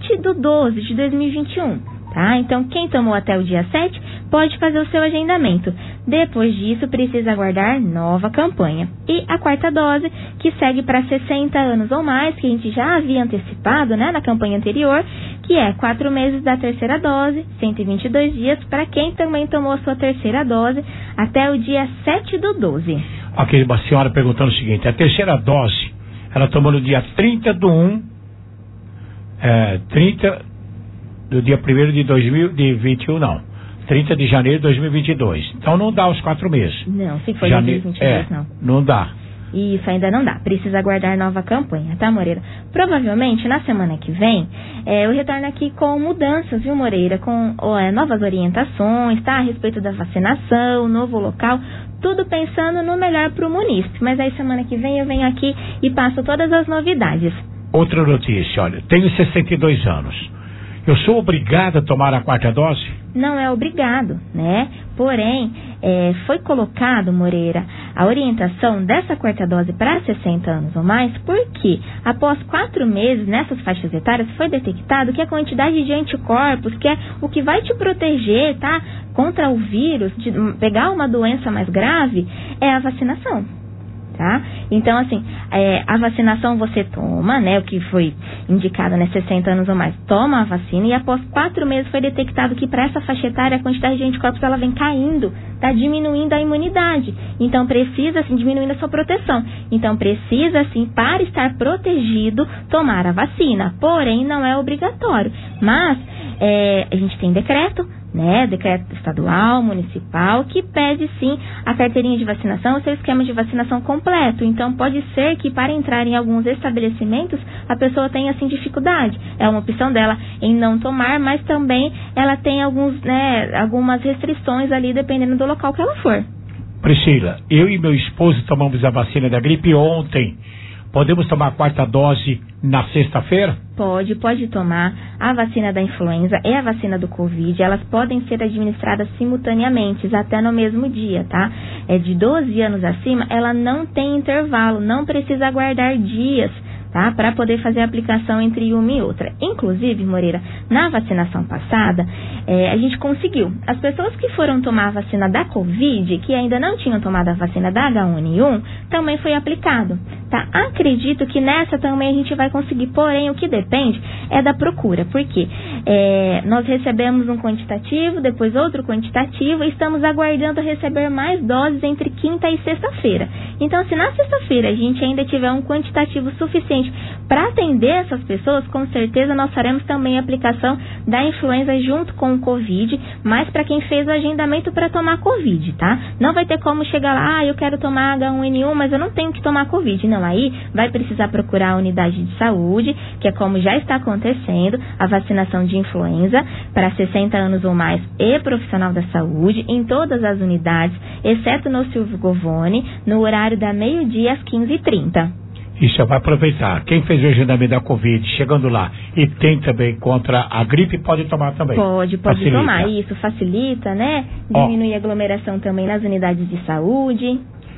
7/12 de 2021. Tá? Então, quem tomou até o dia 7 pode fazer o seu agendamento. Depois disso, precisa aguardar nova campanha. E a quarta dose, que segue para 60 anos ou mais, que a gente já havia antecipado, né, na campanha anterior, que é 4 meses da terceira dose, 122 dias, para quem também tomou a sua terceira dose até o dia 7/12. Ok, uma senhora perguntando o seguinte: a terceira dose, ela tomou no dia 30/1, 30 de janeiro de 2022. Então não dá os 4 meses. Não, se for 2022, não. Não dá. Isso ainda não dá. Precisa aguardar nova campanha, tá, Moreira? Provavelmente, na semana que vem, eu retorno aqui com mudanças, viu, Moreira? Com novas orientações, tá? A respeito da vacinação, novo local, tudo pensando no melhor para o munícipe. Mas aí, semana que vem, eu venho aqui e passo todas as novidades. Outra notícia, olha, tenho 62 anos. Eu sou obrigado a tomar a quarta dose? Não é obrigado, né? Porém, foi colocado, Moreira, a orientação dessa quarta dose para 60 anos ou mais, porque após 4 meses nessas faixas etárias foi detectado que a quantidade de anticorpos, que é o que vai te proteger, tá, contra o vírus, de pegar uma doença mais grave, é a vacinação. Tá? Então, assim, a vacinação você toma, né, o que foi indicado, né, 60 anos ou mais, toma a vacina, e após 4 meses foi detectado que para essa faixa etária a quantidade de anticorpos ela vem caindo, tá diminuindo a imunidade, então precisa, assim, diminuindo a sua proteção, então precisa, assim, para estar protegido, tomar a vacina, porém não é obrigatório, mas a gente tem decreto, né, decreto estadual, municipal, que pede sim a carteirinha de vacinação, o seu esquema de vacinação completo. Então pode ser que para entrar em alguns estabelecimentos a pessoa tenha assim dificuldade. É uma opção dela em não tomar, mas também ela tem algumas restrições ali dependendo do local que ela for. Priscila, eu e meu esposo tomamos a vacina da gripe ontem. Podemos tomar a quarta dose na sexta-feira? Pode tomar a vacina da influenza e a vacina do Covid. Elas podem ser administradas simultaneamente, até no mesmo dia, tá? De 12 anos acima, ela não tem intervalo, não precisa aguardar dias, tá? Para poder fazer a aplicação entre uma e outra. Inclusive, Moreira, na vacinação passada, a gente conseguiu. As pessoas que foram tomar a vacina da Covid, que ainda não tinham tomado a vacina da H1N1, também foi aplicado, tá? Acredito que nessa também a gente vai conseguir, porém, o que depende é da procura, porque nós recebemos um quantitativo, depois outro quantitativo, e estamos aguardando receber mais doses entre quinta e sexta-feira. Então, se na sexta-feira a gente ainda tiver um quantitativo suficiente para atender essas pessoas, com certeza nós faremos também a aplicação da influenza junto com o Covid, mas para quem fez o agendamento para tomar Covid, tá? Não vai ter como chegar lá, eu quero tomar H1N1, mas eu não tenho que tomar Covid. Não, aí vai precisar procurar a unidade de saúde, que é como já está acontecendo, a vacinação de influenza para 60 anos ou mais e profissional da saúde, em todas as unidades, exceto no Silvio Govone, no horário da meio-dia às 15h30. Isso, vai aproveitar. Quem fez o agendamento da Covid, chegando lá e tem também contra a gripe, pode tomar também. Pode tomar. Isso facilita, né? Diminui a aglomeração também nas unidades de saúde.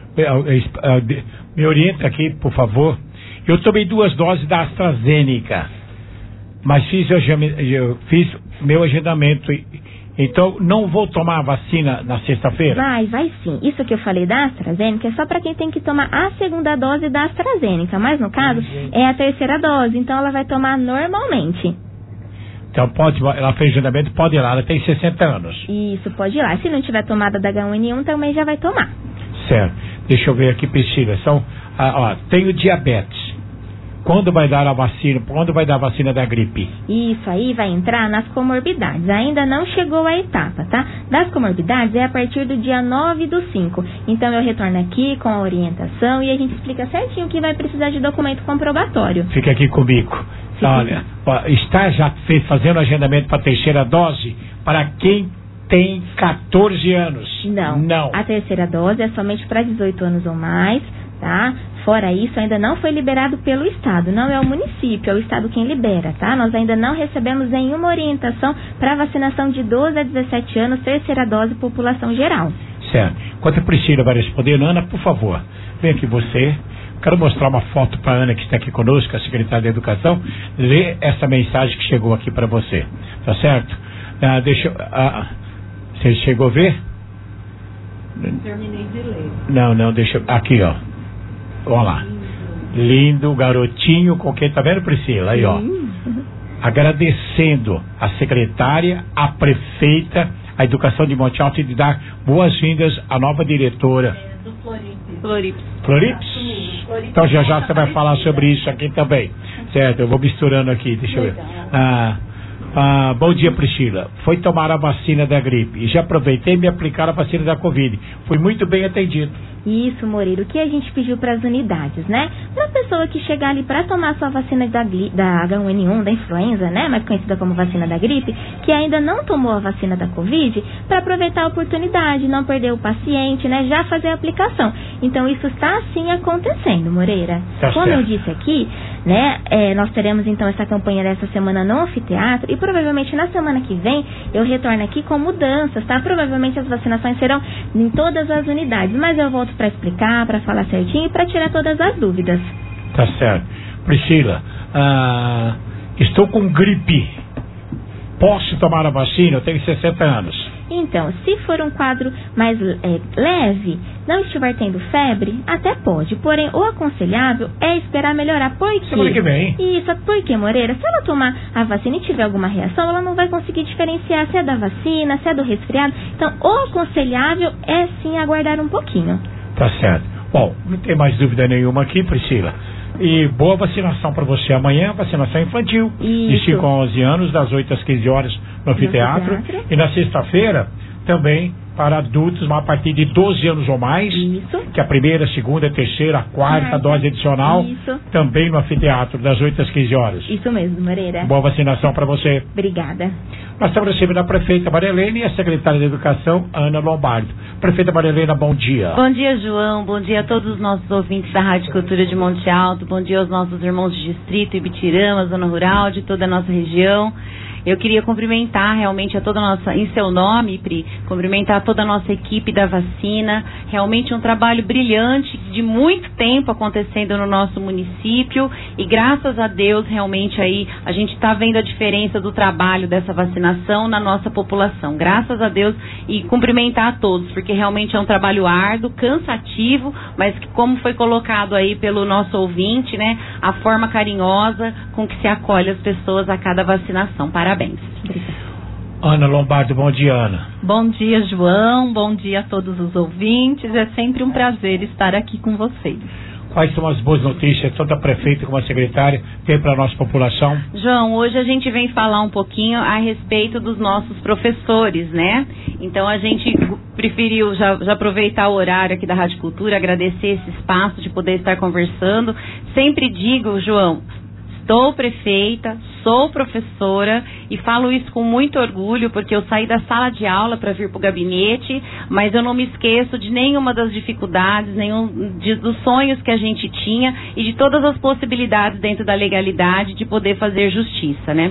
Me orienta aqui, por favor. Eu tomei 2 doses da AstraZeneca, mas eu fiz meu agendamento. Então, não vou tomar a vacina na sexta-feira? Vai sim. Isso que eu falei da AstraZeneca é só para quem tem que tomar a segunda dose da AstraZeneca, mas no caso é a terceira dose, então ela vai tomar normalmente. Então, ela fez agendamento, pode ir lá, ela tem 60 anos. Isso, pode ir lá. Se não tiver tomada da H1N1, também já vai tomar. Certo. Deixa eu ver aqui, Priscila. Tenho diabetes. Quando vai dar a vacina? Quando vai dar a vacina da gripe? Isso aí vai entrar nas comorbidades. Ainda não chegou a etapa, tá? Das comorbidades é a partir do dia 9/5. Então eu retorno aqui com a orientação e a gente explica certinho que vai precisar de documento comprobatório. Fica aqui comigo. Olha, está já fazendo agendamento para a terceira dose para quem tem 14 anos? Não. A terceira dose é somente para 18 anos ou mais, tá? Fora isso, ainda não foi liberado pelo Estado, não é o município, é o Estado quem libera, tá? Nós ainda não recebemos nenhuma orientação para vacinação de 12 a 17 anos, terceira dose, população geral. Certo. Enquanto a Priscila vai responder, Ana, por favor, vem aqui você. Quero mostrar uma foto para a Ana, que está aqui conosco, a secretária da Educação. Lê essa mensagem que chegou aqui para você, tá certo? Você chegou a ver? Terminei de ler. Não, deixa. Aqui, ó. Olha lá. Lindo, garotinho com quem, tá vendo, Priscila? Aí, ó. Agradecendo a secretária, a prefeita, a Educação de Monte Alto e de dar boas-vindas à nova diretora. Do Florips. Florips? Então já você vai falar sobre isso aqui também. Certo, eu vou misturando aqui, deixa eu ver. Bom dia, Priscila. Foi tomar a vacina da gripe e já aproveitei e me aplicar a vacina da Covid. Fui muito bem atendido. Isso, Moreira, o que a gente pediu para as unidades, né? Para a pessoa que chegar ali para tomar sua vacina da H1N1, da influenza, né? Mais conhecida como vacina da gripe, que ainda não tomou a vacina da Covid, para aproveitar a oportunidade, não perder o paciente, né? Já fazer a aplicação. Então, isso está assim acontecendo, Moreira. Como eu disse aqui, né? Nós teremos então essa campanha dessa semana no anfiteatro e provavelmente na semana que vem eu retorno aqui com mudanças, tá? Provavelmente as vacinações serão em todas as unidades, mas eu volto para explicar, para falar certinho e para tirar todas as dúvidas. Tá certo. Priscila, estou com gripe. Posso tomar a vacina? Eu tenho 60 anos. Então, se for um quadro mais leve, não estiver tendo febre, até pode. Porém, o aconselhável é esperar melhorar. Por quê? Semana que vem. Isso, porque, Moreira, se ela tomar a vacina e tiver alguma reação, ela não vai conseguir diferenciar se é da vacina, se é do resfriado. Então, o aconselhável é sim aguardar um pouquinho. Tá certo. Bom, não tem mais dúvida nenhuma aqui, Priscila. E boa vacinação para você amanhã, vacinação infantil. Isso. De 5 a 11 anos, das 8 às 15 horas no anfiteatro. E na sexta-feira, também para adultos a partir de 12 anos ou mais. Isso. Que a primeira, a segunda, a terceira, a quarta dose adicional. Isso. Também no anfiteatro, das 8 às 15 horas. Isso mesmo, Moreira. Boa vacinação para você. Obrigada. Nós estamos recebendo a prefeita Maria Helena e a secretária de Educação, Ana Lombardo. Prefeita Maria Helena, bom dia. Bom dia, João. Bom dia a todos os nossos ouvintes da Rádio Cultura de Monte Alto. Bom dia aos nossos irmãos de distrito, Ibitirama, Zona Rural, de toda a nossa região. Eu queria cumprimentar realmente a toda a nossa, em seu nome, Pri, cumprimentar toda a nossa equipe da vacina. Realmente um trabalho brilhante, de muito tempo acontecendo no nosso município, e graças a Deus, realmente aí, a gente está vendo a diferença do trabalho dessa vacinação na nossa população. Graças a Deus, e cumprimentar a todos, porque realmente é um trabalho árduo, cansativo, mas que, como foi colocado aí pelo nosso ouvinte, né, a forma carinhosa com que se acolhe as pessoas a cada vacinação. Parabéns. Ana Lombardo, bom dia, Ana. Bom dia, João, bom dia a todos os ouvintes, é sempre um prazer estar aqui com vocês. Quais são as boas notícias que tanto a prefeita como a secretária tem para a nossa população? João, hoje a gente vem falar um pouquinho a respeito dos nossos professores, né? Então a gente preferiu já aproveitar o horário aqui da Rádio Cultura, agradecer esse espaço de poder estar conversando. Sempre digo, João, sou prefeita, sou professora e falo isso com muito orgulho, porque eu saí da sala de aula para vir para o gabinete, mas eu não me esqueço de nenhuma das dificuldades, dos sonhos que a gente tinha e de todas as possibilidades dentro da legalidade de poder fazer justiça, né?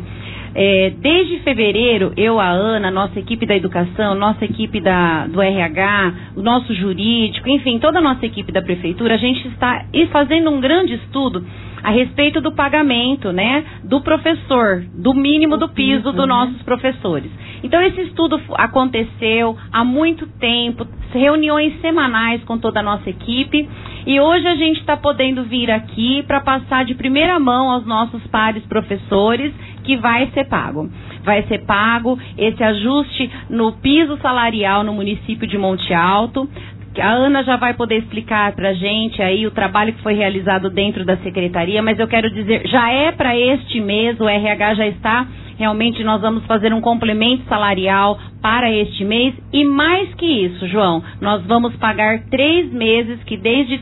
Desde fevereiro, eu, a Ana, nossa equipe da educação, nossa equipe do RH, o nosso jurídico, enfim, toda a nossa equipe da prefeitura, a gente está fazendo um grande estudo a respeito do pagamento, né, do professor, do mínimo do piso dos nossos professores. Então, esse estudo aconteceu há muito tempo, reuniões semanais com toda a nossa equipe, e hoje a gente está podendo vir aqui para passar de primeira mão aos nossos pares professores que vai ser pago. Vai ser pago esse ajuste no piso salarial no município de Monte Alto. A Ana já vai poder explicar para a gente aí o trabalho que foi realizado dentro da secretaria, mas eu quero dizer, já é para este mês, o RH já está, realmente nós vamos fazer um complemento salarial para este mês, e mais que isso, João, nós vamos pagar 3 meses, que desde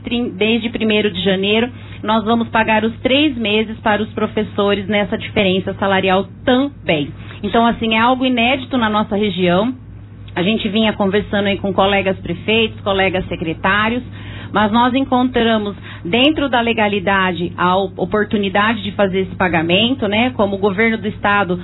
1º de janeiro, nós vamos pagar os 3 meses para os professores nessa diferença salarial também. Então, assim, é algo inédito na nossa região. A gente vinha conversando aí com colegas prefeitos, colegas secretários, mas nós encontramos dentro da legalidade a oportunidade de fazer esse pagamento, né? Como o governo do estado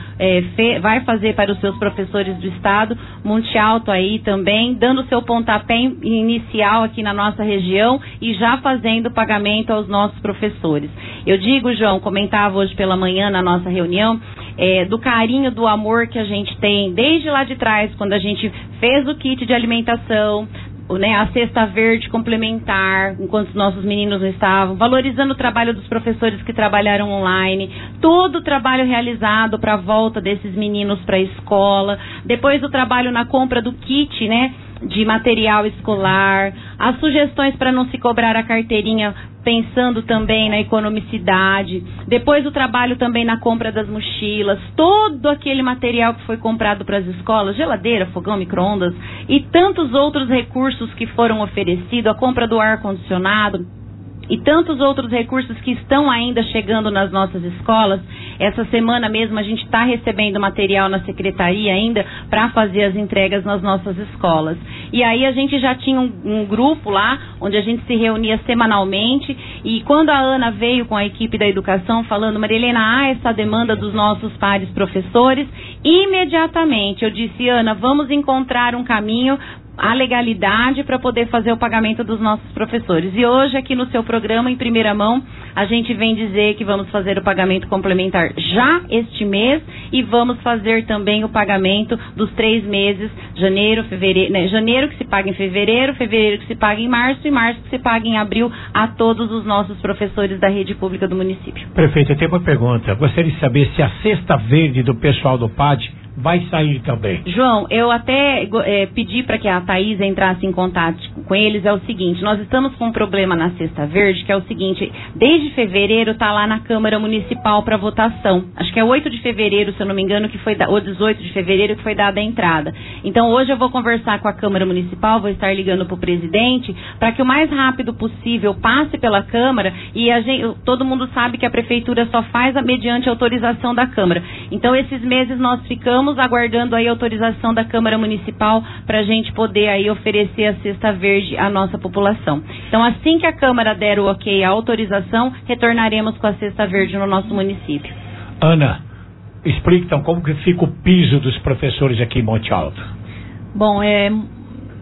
vai fazer para os seus professores do estado, Monte Alto aí também, dando seu pontapé inicial aqui na nossa região e já fazendo o pagamento aos nossos professores. Eu digo, João, comentava hoje pela manhã na nossa reunião, do carinho, do amor que a gente tem desde lá de trás, quando a gente fez o kit de alimentação, né, a cesta verde complementar, enquanto os nossos meninos não estavam, valorizando o trabalho dos professores que trabalharam online, todo o trabalho realizado para a volta desses meninos para a escola, depois o trabalho na compra do kit, né, de material escolar, as sugestões para não se cobrar a carteirinha, pensando também na economicidade, depois o trabalho também na compra das mochilas, todo aquele material que foi comprado para as escolas, geladeira, fogão, micro-ondas e tantos outros recursos que foram oferecidos, a compra do ar-condicionado e tantos outros recursos que estão ainda chegando nas nossas escolas. Essa semana mesmo a gente está recebendo material na secretaria ainda para fazer as entregas nas nossas escolas. E aí a gente já tinha um grupo lá, onde a gente se reunia semanalmente, e quando a Ana veio com a equipe da educação falando, Maria Helena, há essa demanda dos nossos pares professores, imediatamente eu disse, Ana, vamos encontrar um caminho, a legalidade para poder fazer o pagamento dos nossos professores. E hoje, aqui no seu programa, em primeira mão, a gente vem dizer que vamos fazer o pagamento complementar já este mês e vamos fazer também o pagamento dos 3 meses, janeiro, fevereiro, né, janeiro que se paga em fevereiro, fevereiro que se paga em março e março que se paga em abril a todos os nossos professores da rede pública do município. Prefeito, eu tenho uma pergunta. Gostaria de saber se a cesta verde do pessoal do PAD vai sair também. João, eu até pedi para que a Thaís entrasse em contato com eles. É o seguinte, nós estamos com um problema na Cesta Verde, que é o seguinte, desde fevereiro está lá na Câmara Municipal para votação. Acho que é 8 de fevereiro, se eu não me engano, ou 18 de fevereiro que foi dada a entrada. Então hoje eu vou conversar com a Câmara Municipal, vou estar ligando para o presidente, para que o mais rápido possível passe pela Câmara, e todo mundo sabe que a Prefeitura só faz mediante autorização da Câmara. Então esses meses nós ficamos aguardando aí a autorização da Câmara Municipal para a gente poder aí oferecer a cesta verde à nossa população. Então, assim que a Câmara der o ok, a autorização, retornaremos com a cesta verde no nosso município. Ana, explique então como que fica o piso dos professores aqui em Monte Alto. Bom,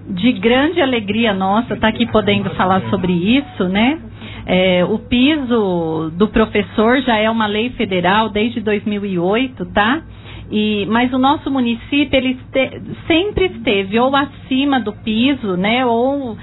de grande alegria nossa estar aqui podendo falar sobre isso, né? O piso do professor já é uma lei federal desde 2008, tá? Mas o nosso município, ele sempre esteve ou acima do piso, né? Ou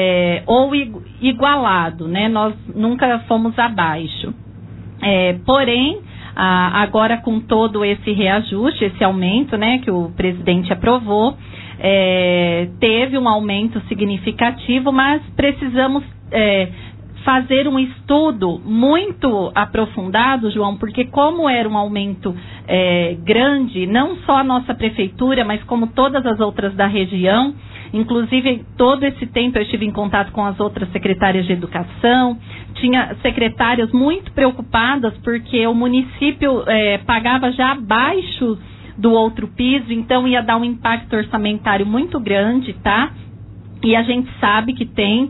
igualado, né? Nós nunca fomos abaixo. Porém, agora com todo esse reajuste, esse aumento, né? Que o presidente aprovou, teve um aumento significativo, mas precisamos fazer um estudo muito aprofundado, João, porque como era um aumento grande, não só a nossa prefeitura, mas como todas as outras da região, inclusive todo esse tempo eu estive em contato com as outras secretárias de educação, tinha secretárias muito preocupadas porque o município pagava já abaixo do outro piso, então ia dar um impacto orçamentário muito grande, tá? E a gente sabe que tem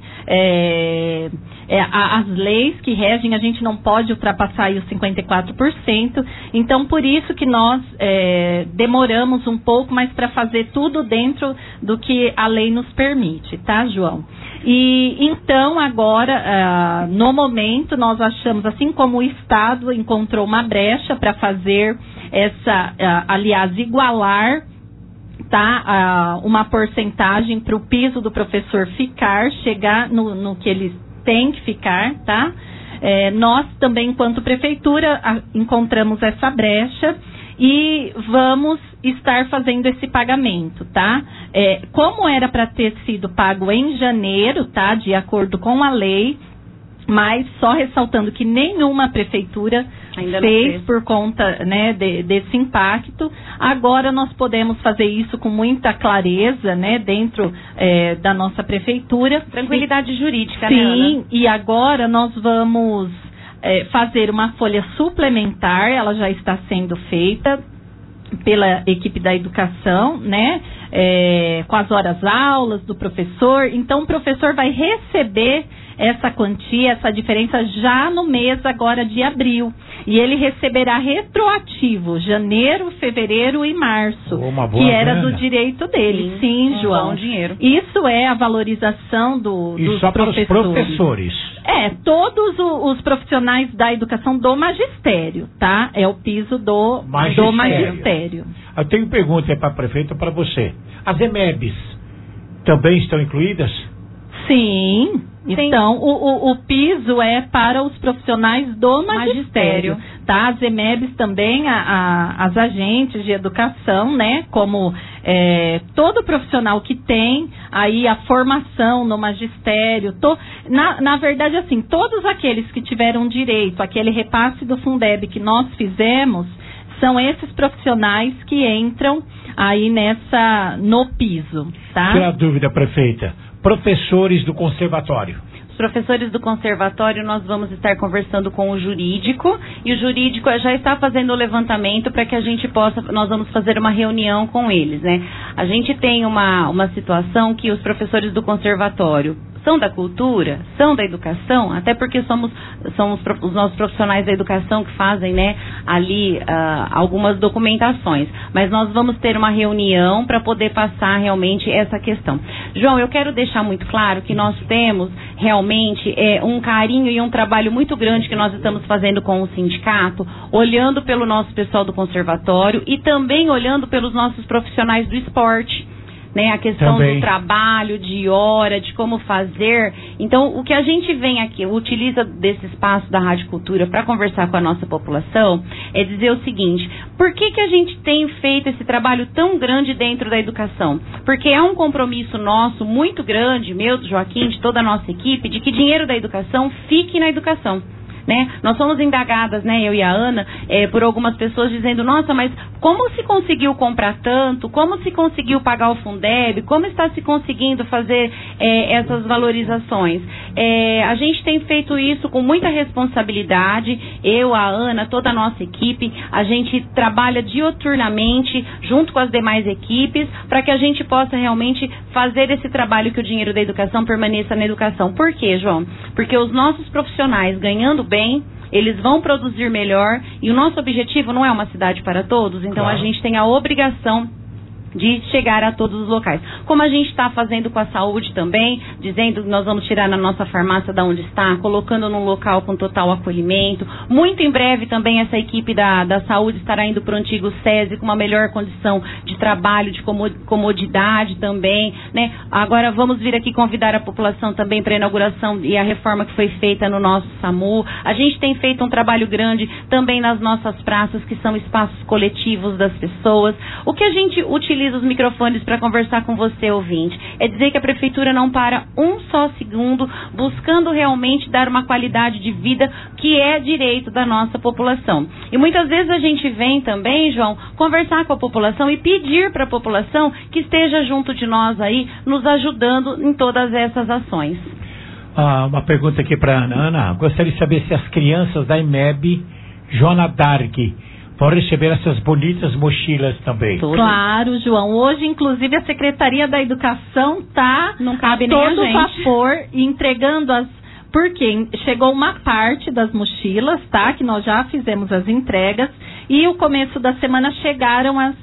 as leis que regem, a gente não pode ultrapassar aí os 54%. Então, por isso que nós demoramos um pouco, mas para fazer tudo dentro do que a lei nos permite, tá, João? E então, agora, no momento, nós achamos, assim como o Estado encontrou uma brecha para fazer aliás, igualar, tá, uma porcentagem para o piso do professor chegar no que ele tem que ficar, tá? Nós também, enquanto prefeitura, encontramos essa brecha e vamos estar fazendo esse pagamento, tá? Como era para ter sido pago em janeiro, tá? De acordo com a lei, mas só ressaltando que nenhuma prefeitura fez por conta, né, desse impacto. Agora nós podemos fazer isso com muita clareza, né, dentro da nossa prefeitura. Tranquilidade jurídica, sim, né, Ana? E agora nós vamos fazer uma folha suplementar, ela já está sendo feita pela equipe da educação, né, com as horas-aulas do professor. Então, o professor vai receber essa quantia, essa diferença já no mês agora de abril. E ele receberá retroativo, janeiro, fevereiro e março, que era do direito dele. Sim, João. Dinheiro. Isso é a valorização dos só professores. Para os professores. Todos os profissionais da educação do magistério, tá? É o piso do magistério. Eu tenho pergunta para a prefeita para você. As EMEBs também estão incluídas? Sim. Então, o piso é para os profissionais do magistério, tá? As EMEBs também, as agentes de educação, né? Como todo profissional que tem aí a formação no magistério, na verdade, assim, todos aqueles que tiveram direito àquele repasse do Fundeb que nós fizemos, são esses profissionais que entram aí no piso, tá? Tira a dúvida, prefeita. Professores do conservatório. Os professores do conservatório, nós vamos estar conversando com o jurídico, e o jurídico já está fazendo o levantamento para que a gente nós vamos fazer uma reunião com eles, né? A gente tem uma situação que os professores do conservatório são da cultura, são da educação, até porque são os nossos profissionais da educação que fazem, né, ali algumas documentações. Mas nós vamos ter uma reunião para poder passar realmente essa questão. João, eu quero deixar muito claro que nós temos realmente um carinho e um trabalho muito grande que nós estamos fazendo com o sindicato, olhando pelo nosso pessoal do conservatório e também olhando pelos nossos profissionais do esporte. Né, a questão do trabalho, de hora, de como fazer. Então, o que a gente vem aqui, utiliza desse espaço da Rádio Cultura para conversar com a nossa população, é dizer o seguinte: por que a gente tem feito esse trabalho tão grande dentro da educação? Porque é um compromisso nosso muito grande, meu, do Joaquim, de toda a nossa equipe, de que dinheiro da educação fique na educação. Né? Nós somos indagadas, né, eu e a Ana, por algumas pessoas dizendo: nossa, mas como se conseguiu comprar tanto? Como se conseguiu pagar o Fundeb? Como está se conseguindo fazer essas valorizações? A gente tem feito isso com muita responsabilidade, eu, a Ana, toda a nossa equipe, a gente trabalha diuturnamente junto com as demais equipes para que a gente possa realmente fazer esse trabalho que o dinheiro da educação permaneça na educação. Por quê, João? Porque os nossos profissionais ganhando bem, eles vão produzir melhor, e o nosso objetivo não é uma cidade para todos, então a gente tem a obrigação de chegar a todos os locais. Como a gente está fazendo com a saúde também, dizendo que nós vamos tirar na nossa farmácia da onde está, colocando num local com total acolhimento. Muito em breve também essa equipe da saúde estará indo para o antigo SESI com uma melhor condição de trabalho, de comodidade também, né? Agora vamos vir aqui convidar a população também para a inauguração e a reforma que foi feita no nosso SAMU. A gente tem feito um trabalho grande também nas nossas praças, que são espaços coletivos das pessoas. O que a gente utiliza os microfones para conversar com você, ouvinte, é dizer que a prefeitura não para um só segundo buscando realmente dar uma qualidade de vida que é direito da nossa população. E muitas vezes a gente vem também, João, conversar com a população e pedir para a população que esteja junto de nós aí, nos ajudando em todas essas ações. Uma pergunta aqui para a Ana. Gostaria de saber se as crianças da IMEB Joana Dark vão receber essas bonitas mochilas também. Claro, João. Hoje, inclusive, a Secretaria da Educação está a todo vapor entregando porque chegou uma parte das mochilas, tá? Que nós já fizemos as entregas. E o começo da semana chegaram a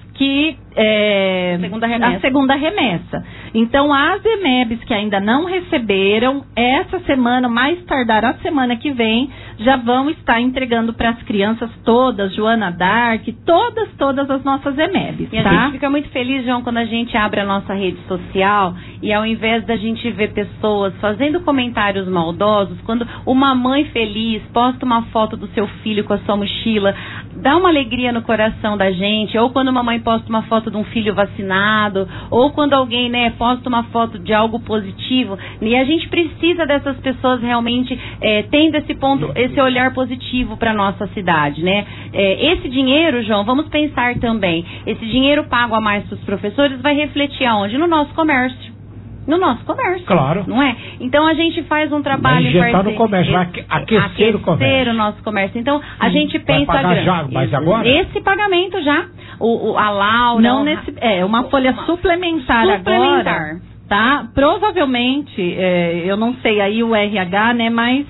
segunda remessa. Então, as EMEBs que ainda não receberam, essa semana, mais tardar a semana que vem, já vão estar entregando para as crianças todas, Joana Dark, todas as nossas EMEBs, e tá? A gente fica muito feliz, João, quando a gente abre a nossa rede social e ao invés da gente ver pessoas fazendo comentários maldosos, quando uma mãe feliz posta uma foto do seu filho com a sua mochila, dá uma alegria no coração da gente, ou quando uma mãe posta uma foto de um filho vacinado, ou quando alguém, né, posta uma foto de algo positivo, e a gente precisa dessas pessoas realmente tendo esse olhar positivo para nossa cidade, né? Esse dinheiro, João, vamos pensar também, esse dinheiro pago a mais para os professores vai refletir aonde? No nosso comércio. No nosso comércio. Claro. Não é? Então a gente faz um trabalho em parceria. No comércio, vai aquecer o comércio. O nosso comércio. Então a gente pensa mas agora? Esse pagamento já, a Laura. Não uma folha suplementar agora. Tá? Provavelmente, eu não sei aí o RH, né, mas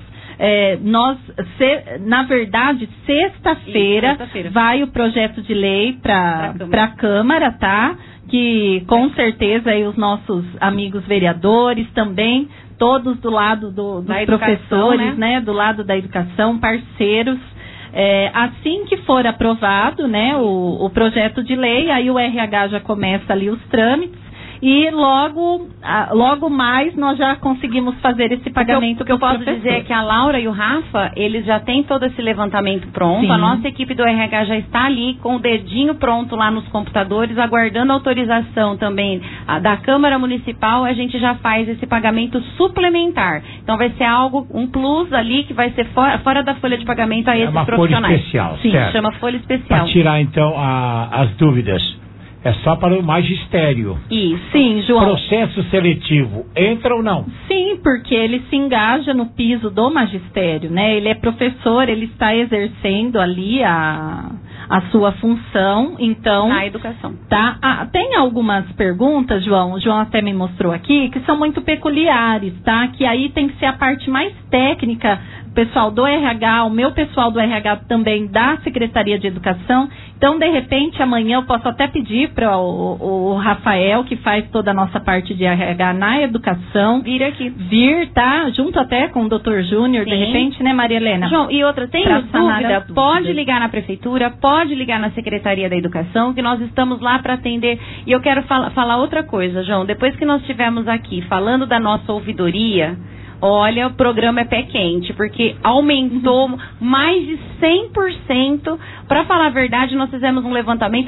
na verdade, sexta-feira vai o projeto de lei para a Câmara, tá? Que com certeza aí os nossos amigos vereadores também, todos do lado dos professores, né? Do lado da educação, parceiros. Assim que for aprovado, né, o projeto de lei, aí o RH já começa ali os trâmites. E logo mais nós já conseguimos fazer esse pagamento. O que eu posso dizer é que a Laura e o Rafa, eles já têm todo esse levantamento pronto. Sim. A nossa equipe do RH já está ali com o dedinho pronto lá nos computadores, aguardando autorização também da Câmara Municipal. A gente já faz esse pagamento suplementar. Então vai ser um plus ali que vai ser fora da folha de pagamento a esses profissionais. Folha especial. Sim, certo. Chama folha especial. Para tirar então as dúvidas. É só para o magistério. Isso. Sim, João. Processo seletivo, entra ou não? Sim, porque ele se engaja no piso do magistério, né? Ele é professor, ele está exercendo ali a sua função, então... Na educação. Tá? Tem algumas perguntas, João, o João até me mostrou aqui, que são muito peculiares, tá? Que aí tem que ser a parte mais técnica, o pessoal do RH, o meu pessoal do RH também da Secretaria de Educação. Então, de repente, amanhã eu posso até pedir para o Rafael, que faz toda a nossa parte de RH na educação, vir, tá? Junto até com o Dr. Júnior, de repente, né, Maria Helena? João, e outra, tem dúvida? Pode ligar na Prefeitura, pode ligar na Secretaria da Educação, que nós estamos lá para atender. E eu quero falar outra coisa, João. Depois que nós estivemos aqui falando da nossa ouvidoria, olha, o programa é pé quente, porque aumentou mais de 100%. Para falar a verdade, nós fizemos um levantamento,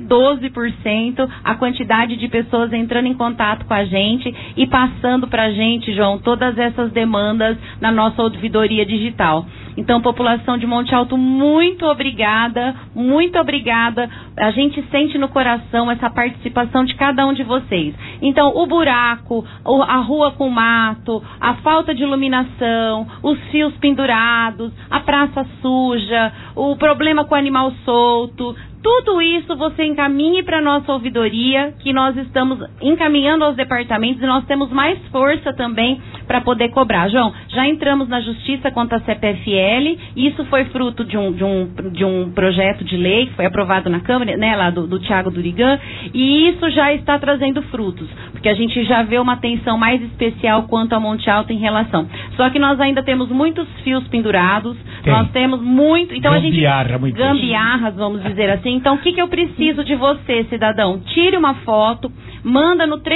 112% a quantidade de pessoas entrando em contato com a gente e passando para a gente, João, todas essas demandas na nossa ouvidoria digital. Então, população de Monte Alto, muito obrigada, muito obrigada. A gente sente no coração essa participação de cada um de vocês. Então, o buraco, a rua com mato, a falta de iluminação, os fios pendurados, a praça suja, o problema com o animal solto, tudo isso você encaminhe para a nossa ouvidoria, que nós estamos encaminhando aos departamentos e nós temos mais força também para para poder cobrar. João, já entramos na justiça contra a CPFL, isso foi fruto de um projeto de lei que foi aprovado na Câmara, né, lá do Thiago Durigan, e isso já está trazendo frutos, porque a gente já vê uma atenção mais especial quanto ao Monte Alto em relação. Só que nós ainda temos muitos fios pendurados, nós temos muito... Então gambiarras, vamos dizer assim. Então, o que eu preciso de você, cidadão? Tire uma foto, manda no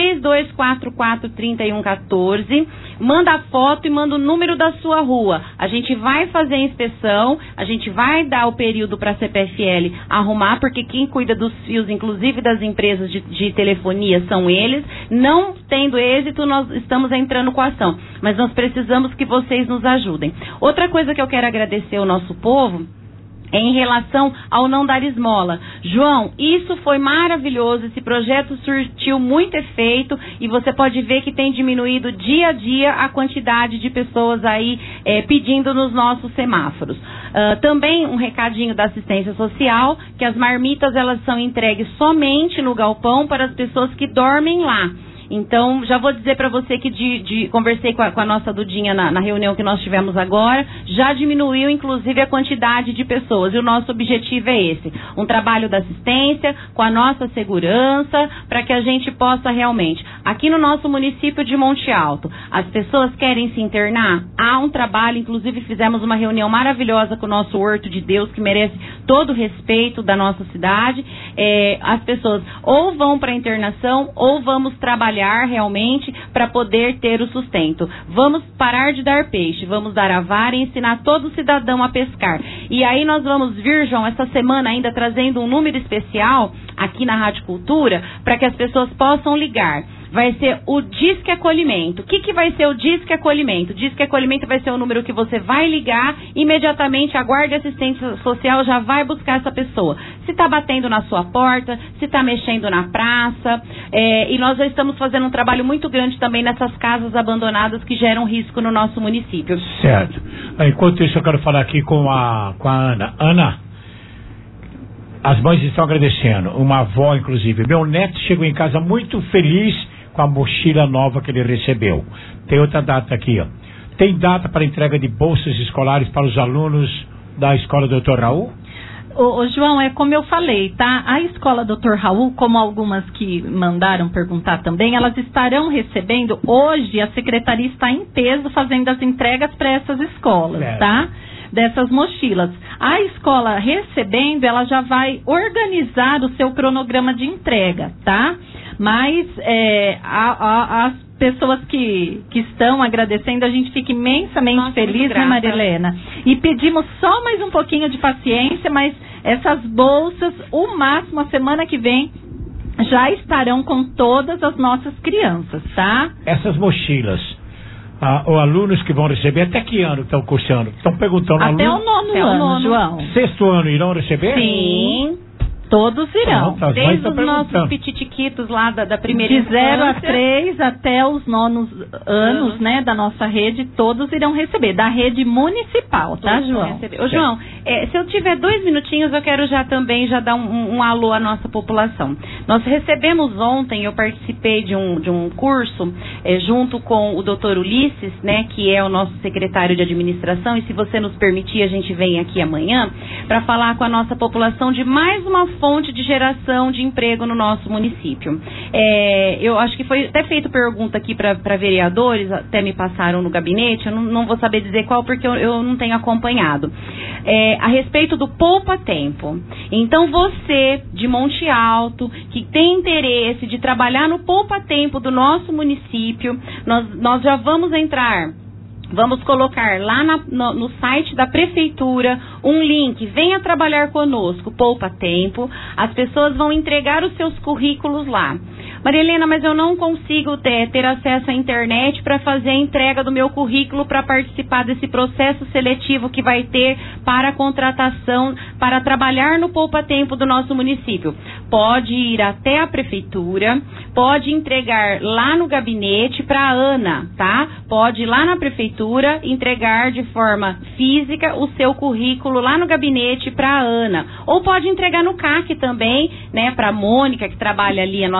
3244-3114, manda a foto e manda o número da sua rua. A gente vai fazer a inspeção, a gente vai dar o período para a CPFL arrumar, porque quem cuida dos fios, inclusive das empresas de telefonia, são eles. Não tendo êxito, nós estamos entrando com a ação. Mas nós precisamos que vocês nos ajudem. Outra coisa que eu quero agradecer ao nosso povo em relação ao não dar esmola. João, isso foi maravilhoso, esse projeto surtiu muito efeito e você pode ver que tem diminuído dia a dia a quantidade de pessoas aí pedindo nos nossos semáforos. Também um recadinho da assistência social, que as marmitas elas são entregues somente no galpão para as pessoas que dormem lá. Então, já vou dizer para você que conversei com a nossa Dudinha na reunião que nós tivemos agora, já diminuiu, inclusive, a quantidade de pessoas. E o nosso objetivo é esse, um trabalho da assistência, com a nossa segurança, para que a gente possa realmente... Aqui no nosso município de Monte Alto, as pessoas querem se internar? Há um trabalho, inclusive fizemos uma reunião maravilhosa com o nosso Horto de Deus, que merece todo o respeito da nossa cidade. As pessoas ou vão para a internação, ou vamos trabalhar realmente para poder ter o sustento. Vamos parar de dar peixe, vamos dar a vara e ensinar todo cidadão a pescar. E aí nós vamos vir, João, essa semana ainda trazendo um número especial aqui na Rádio Cultura para que as pessoas possam ligar. Vai ser o Disque Acolhimento. O que vai ser o Disque Acolhimento? O Disque Acolhimento vai ser o número que você vai ligar, imediatamente a guarda e assistência social já vai buscar essa pessoa. Se está batendo na sua porta, se está mexendo na praça, e nós já estamos fazendo um trabalho muito grande também nessas casas abandonadas que geram risco no nosso município. Certo. Enquanto isso eu quero falar aqui com a Ana. Ana, as mães estão agradecendo, uma avó inclusive. Meu neto chegou em casa muito feliz com a mochila nova que ele recebeu. Tem outra data aqui, ó. Tem data para entrega de bolsas escolares para os alunos da Escola Dr. Raul? Ô, João, é como eu falei, tá? A Escola Dr. Raul, como algumas que mandaram perguntar também, elas estarão recebendo, hoje a Secretaria está em peso fazendo as entregas para essas escolas, tá? Dessas mochilas. A escola recebendo, ela já vai organizar o seu cronograma de entrega, tá? Mas as pessoas que estão agradecendo, a gente fica imensamente feliz, né, Marilena? E pedimos só mais um pouquinho de paciência, mas essas bolsas, o máximo, a semana que vem, já estarão com todas as nossas crianças, tá? Essas mochilas, os alunos que vão receber, até que ano estão cursando? Estão perguntando... Até o nono ano, João. 6º ano irão receber? Sim. Todos irão. Desde os nossos pititiquitos lá da primeira de 0 a 3 até os nonos anos, né, da nossa rede, todos irão receber, da rede municipal, tá, João? Ô, João, se eu tiver 2 minutinhos, eu quero já dar um alô à nossa população. Nós recebemos ontem, eu participei de um curso, junto com o Dr. Ulisses, né, que é o nosso secretário de administração, e se você nos permitir, a gente vem aqui amanhã, para falar com a nossa população de mais uma fonte de geração de emprego no nosso município. Eu acho que foi até feito pergunta aqui para vereadores, até me passaram no gabinete, eu não vou saber dizer qual porque eu não tenho acompanhado. A respeito do poupa-tempo. Então você, de Monte Alto, que tem interesse de trabalhar no poupa-tempo do nosso município, nós já vamos entrar... Vamos colocar lá no site da prefeitura um link, venha trabalhar conosco, poupa tempo, as pessoas vão entregar os seus currículos lá. Maria Helena, mas eu não consigo ter acesso à internet para fazer a entrega do meu currículo para participar desse processo seletivo que vai ter para a contratação, para trabalhar no poupa-tempo do nosso município. Pode ir até a prefeitura, pode entregar lá no gabinete para a Ana, tá? Pode ir lá na prefeitura, entregar de forma física o seu currículo lá no gabinete para a Ana. Ou pode entregar no CAC também, né, para a Mônica, que trabalha ali, a nossa guarda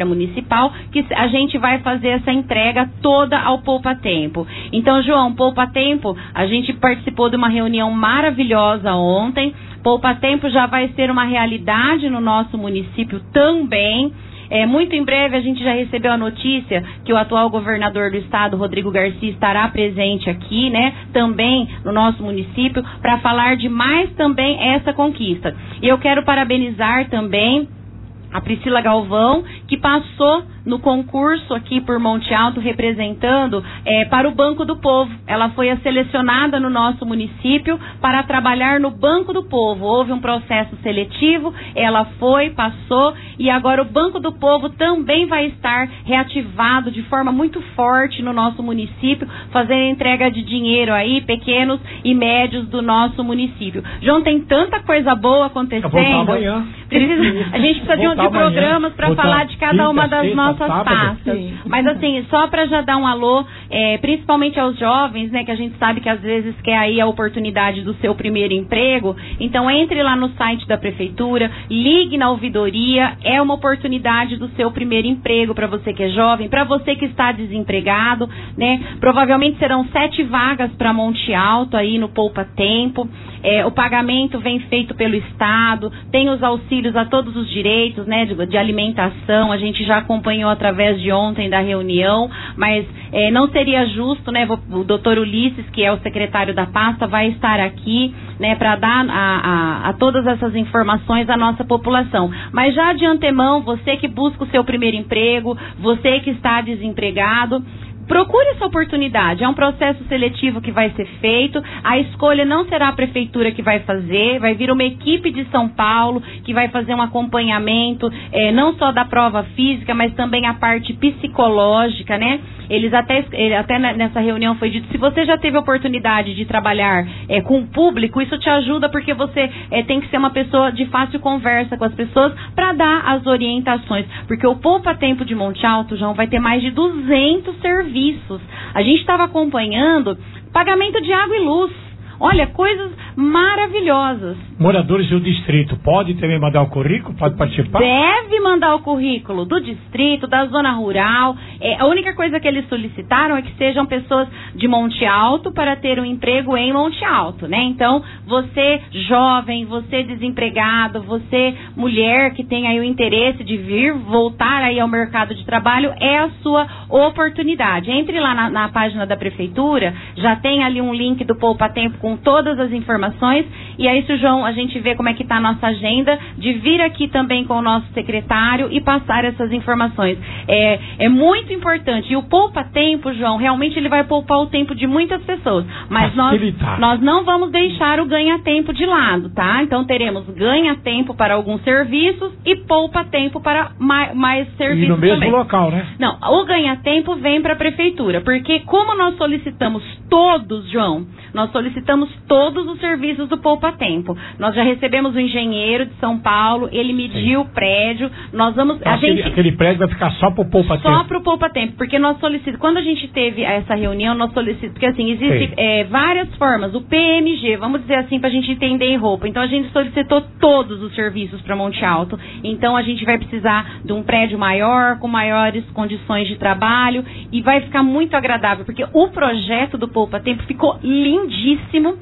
Guarda Municipal, que a gente vai fazer essa entrega toda ao Poupa Tempo. Então, João, Poupa Tempo, a gente participou de uma reunião maravilhosa ontem. Poupa Tempo já vai ser uma realidade no nosso município também. Muito em breve a gente já recebeu a notícia que o atual governador do estado, Rodrigo Garcia, estará presente aqui, né, também no nosso município, para falar de mais também essa conquista. E eu quero parabenizar também a Priscila Galvão, que passou no concurso aqui por Monte Alto, representando para o Banco do Povo. Ela foi selecionada no nosso município para trabalhar no Banco do Povo. Houve um processo seletivo, ela foi, passou, e agora o Banco do Povo também vai estar reativado de forma muito forte no nosso município, fazendo entrega de dinheiro aí, pequenos e médios do nosso município. João, tem tanta coisa boa acontecendo. Amanhã. A gente precisa de programas para falar de cada uma das nossas pastas. Mas assim, só para já dar um alô, principalmente aos jovens, né, que a gente sabe que às vezes quer aí a oportunidade do seu primeiro emprego. Então entre lá no site da prefeitura, ligue na ouvidoria, é uma oportunidade do seu primeiro emprego para você que é jovem, para você que está desempregado, né? Provavelmente serão 7 vagas para Monte Alto aí no Poupa Tempo. O pagamento vem feito pelo Estado, tem os auxílios a todos os direitos, né, de alimentação, a gente já acompanhou através de ontem da reunião, mas não seria justo, né, o doutor Ulisses, que é o secretário da pasta, vai estar aqui, né, para dar a todas essas informações à nossa população. Mas já de antemão, você que busca o seu primeiro emprego, você que está desempregado, procure essa oportunidade. É um processo seletivo que vai ser feito. A escolha não será a prefeitura que vai fazer, vai vir uma equipe de São Paulo que vai fazer um acompanhamento, não só da prova física, mas também a parte psicológica, né? Eles até nessa reunião foi dito, se você já teve a oportunidade de trabalhar com o público, isso te ajuda porque você tem que ser uma pessoa de fácil conversa com as pessoas para dar as orientações. Porque o Poupa Tempo de Monte Alto, João, vai ter mais de 200 serviços. A gente estava acompanhando pagamento de água e luz. Olha, coisas maravilhosas. Moradores do distrito, pode também mandar o currículo? Pode participar? Deve mandar o currículo do distrito, da zona rural. A única coisa que eles solicitaram é que sejam pessoas de Monte Alto para ter um emprego em Monte Alto, né? Então, você jovem, você desempregado, você mulher que tem aí o interesse de voltar aí ao mercado de trabalho, é a sua oportunidade. Entre lá na página da prefeitura, já tem ali um link do Poupa Tempo com todas as informações, e aí, João, a gente vê como é que está a nossa agenda de vir aqui também com o nosso secretário e passar essas informações. É muito importante, e o Poupa Tempo, João, realmente ele vai poupar o tempo de muitas pessoas, mas nós não vamos deixar o ganha-tempo de lado, tá? Então teremos ganha-tempo para alguns serviços e poupa-tempo para mais serviços. E no mesmo também. Local, né? Não, o ganha-tempo vem para a prefeitura, porque como nós solicitamos todos, João, nós solicitamos todos os serviços do Poupa Tempo. Nós já recebemos o engenheiro de São Paulo, ele mediu o prédio, nós vamos... Aquele prédio vai ficar só para o Poupa Tempo? Só para o Poupa Tempo, porque nós solicitamos... Quando a gente teve essa reunião, nós solicitamos... Porque assim, existem várias formas. O PMG, vamos dizer assim, para a gente entender em roupa. Então, a gente solicitou todos os serviços para Monte Alto. Então, a gente vai precisar de um prédio maior, com maiores condições de trabalho, e vai ficar muito agradável, porque o projeto do Poupa Tempo ficou lindíssimo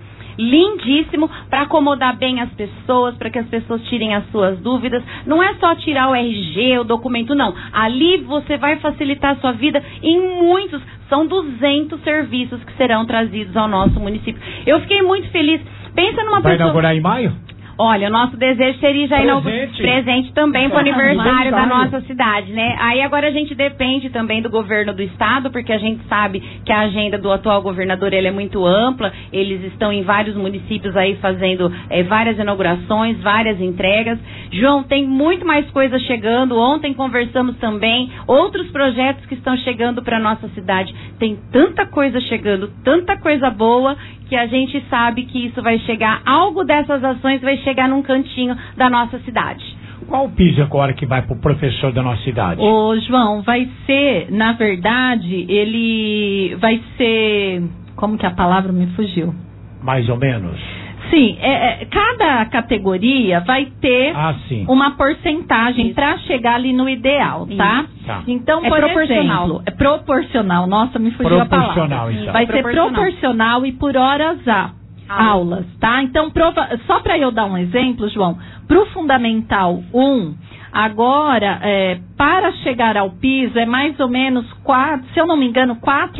para acomodar bem as pessoas, para que as pessoas tirem as suas dúvidas. Não é só tirar o RG, o documento, não. Ali você vai facilitar a sua vida em muitos, são 200 serviços que serão trazidos ao nosso município. Eu fiquei muito feliz. Pensa numa pessoa... Vai inaugurar em maio? Olha, o nosso desejo seria já presente também para o aniversário da nossa cidade, né? Aí agora a gente depende também do governo do estado, porque a gente sabe que a agenda do atual governador é muito ampla, eles estão em vários municípios aí fazendo várias inaugurações, várias entregas. João, tem muito mais coisa chegando, ontem conversamos também, outros projetos que estão chegando para a nossa cidade. Tem tanta coisa chegando, tanta coisa boa, que a gente sabe que isso vai chegar, algo dessas ações vai chegar num cantinho da nossa cidade. Qual o piso agora que vai para o professor da nossa cidade? Ô, João, vai ser, na verdade, ele vai ser, como que a palavra me fugiu? Mais ou menos. Sim, cada categoria vai ter uma porcentagem para chegar ali no ideal, tá? Tá. Então, É por proporcional. exemplo, é proporcional. Nossa, me fugiu a palavra. Proporcional, então. Vai ser proporcional e por horas aulas, tá? Então, só para eu dar um exemplo, João, para o Fundamental 1, agora, para chegar ao piso, é mais ou menos, se eu não me engano,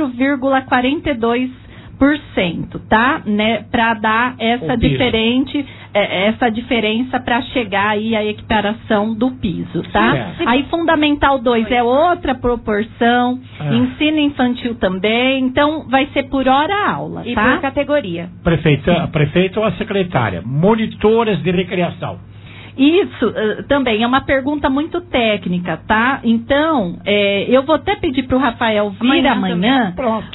4,42%, tá? Né? Para dar essa diferença para chegar aí à equiparação do piso, tá? Aí Fundamental 2 é outra proporção, ensino infantil também, então vai ser por hora aula, E tá? por categoria. Prefeito ou a secretária, monitoras de recreação. Isso também é uma pergunta muito técnica, tá? Então, eu vou até pedir para o Rafael vir amanhã,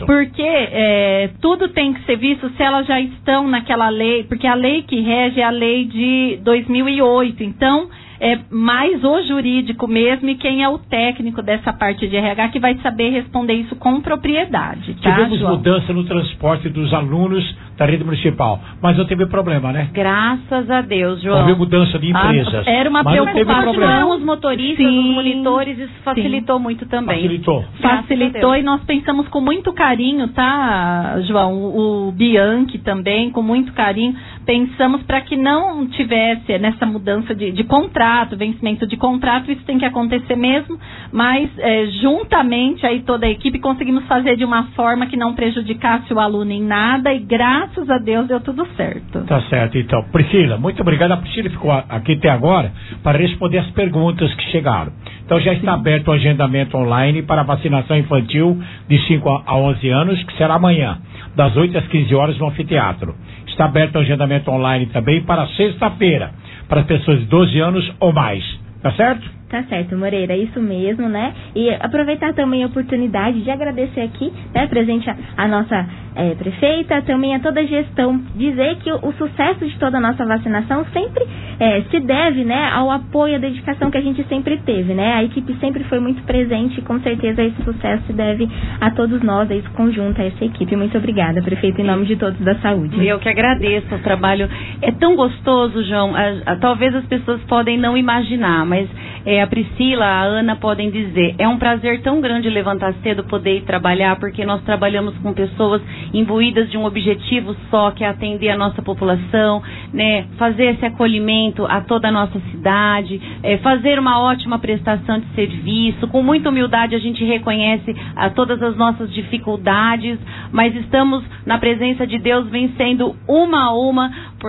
porque tudo tem que ser visto se elas já estão naquela lei, porque a lei que rege é a lei de 2008, então é mais o jurídico mesmo e quem é o técnico dessa parte de RH que vai saber responder isso com propriedade, tá, Tivemos João? mudança no transporte dos alunos da rede municipal, mas não teve problema, né? Graças a Deus, João. Houve mudança de empresas. Era uma preocupação, os motoristas, os monitores, isso facilitou muito também. Facilitou e nós pensamos com muito carinho, tá, João? O Bianchi também, com muito carinho, pensamos para que não tivesse nessa mudança de contrato, vencimento de contrato, isso tem que acontecer mesmo, mas juntamente aí toda a equipe conseguimos fazer de uma forma que não prejudicasse o aluno em nada e graças a Deus deu tudo certo. Tá certo, então. Priscila, muito obrigado. A Priscila ficou aqui até agora para responder as perguntas que chegaram. Então já está aberto o agendamento online para vacinação infantil de 5 a 11 anos, que será amanhã, das 8 às 15 horas no anfiteatro. Está aberto o agendamento online também para sexta-feira, para as pessoas de 12 anos ou mais. Tá certo? Tá certo, Moreira, isso mesmo, né? E aproveitar também a oportunidade de agradecer aqui, né, presente a nossa prefeita, também a toda a gestão, dizer que o sucesso de toda a nossa vacinação sempre se deve, né, ao apoio, à dedicação que a gente sempre teve, né? A equipe sempre foi muito presente e com certeza esse sucesso se deve a todos nós, a esse conjunto, a essa equipe. Muito obrigada, prefeita, em nome de todos da saúde. Eu que agradeço o trabalho. É tão gostoso, João, talvez as pessoas podem não imaginar, mas a Priscila, a Ana podem dizer, é um prazer tão grande levantar cedo, poder ir trabalhar, porque nós trabalhamos com pessoas imbuídas de um objetivo só, que é atender a nossa população, né, fazer esse acolhimento a toda a nossa cidade, fazer uma ótima prestação de serviço, com muita humildade a gente reconhece todas as nossas dificuldades, mas estamos na presença de Deus vencendo uma a uma,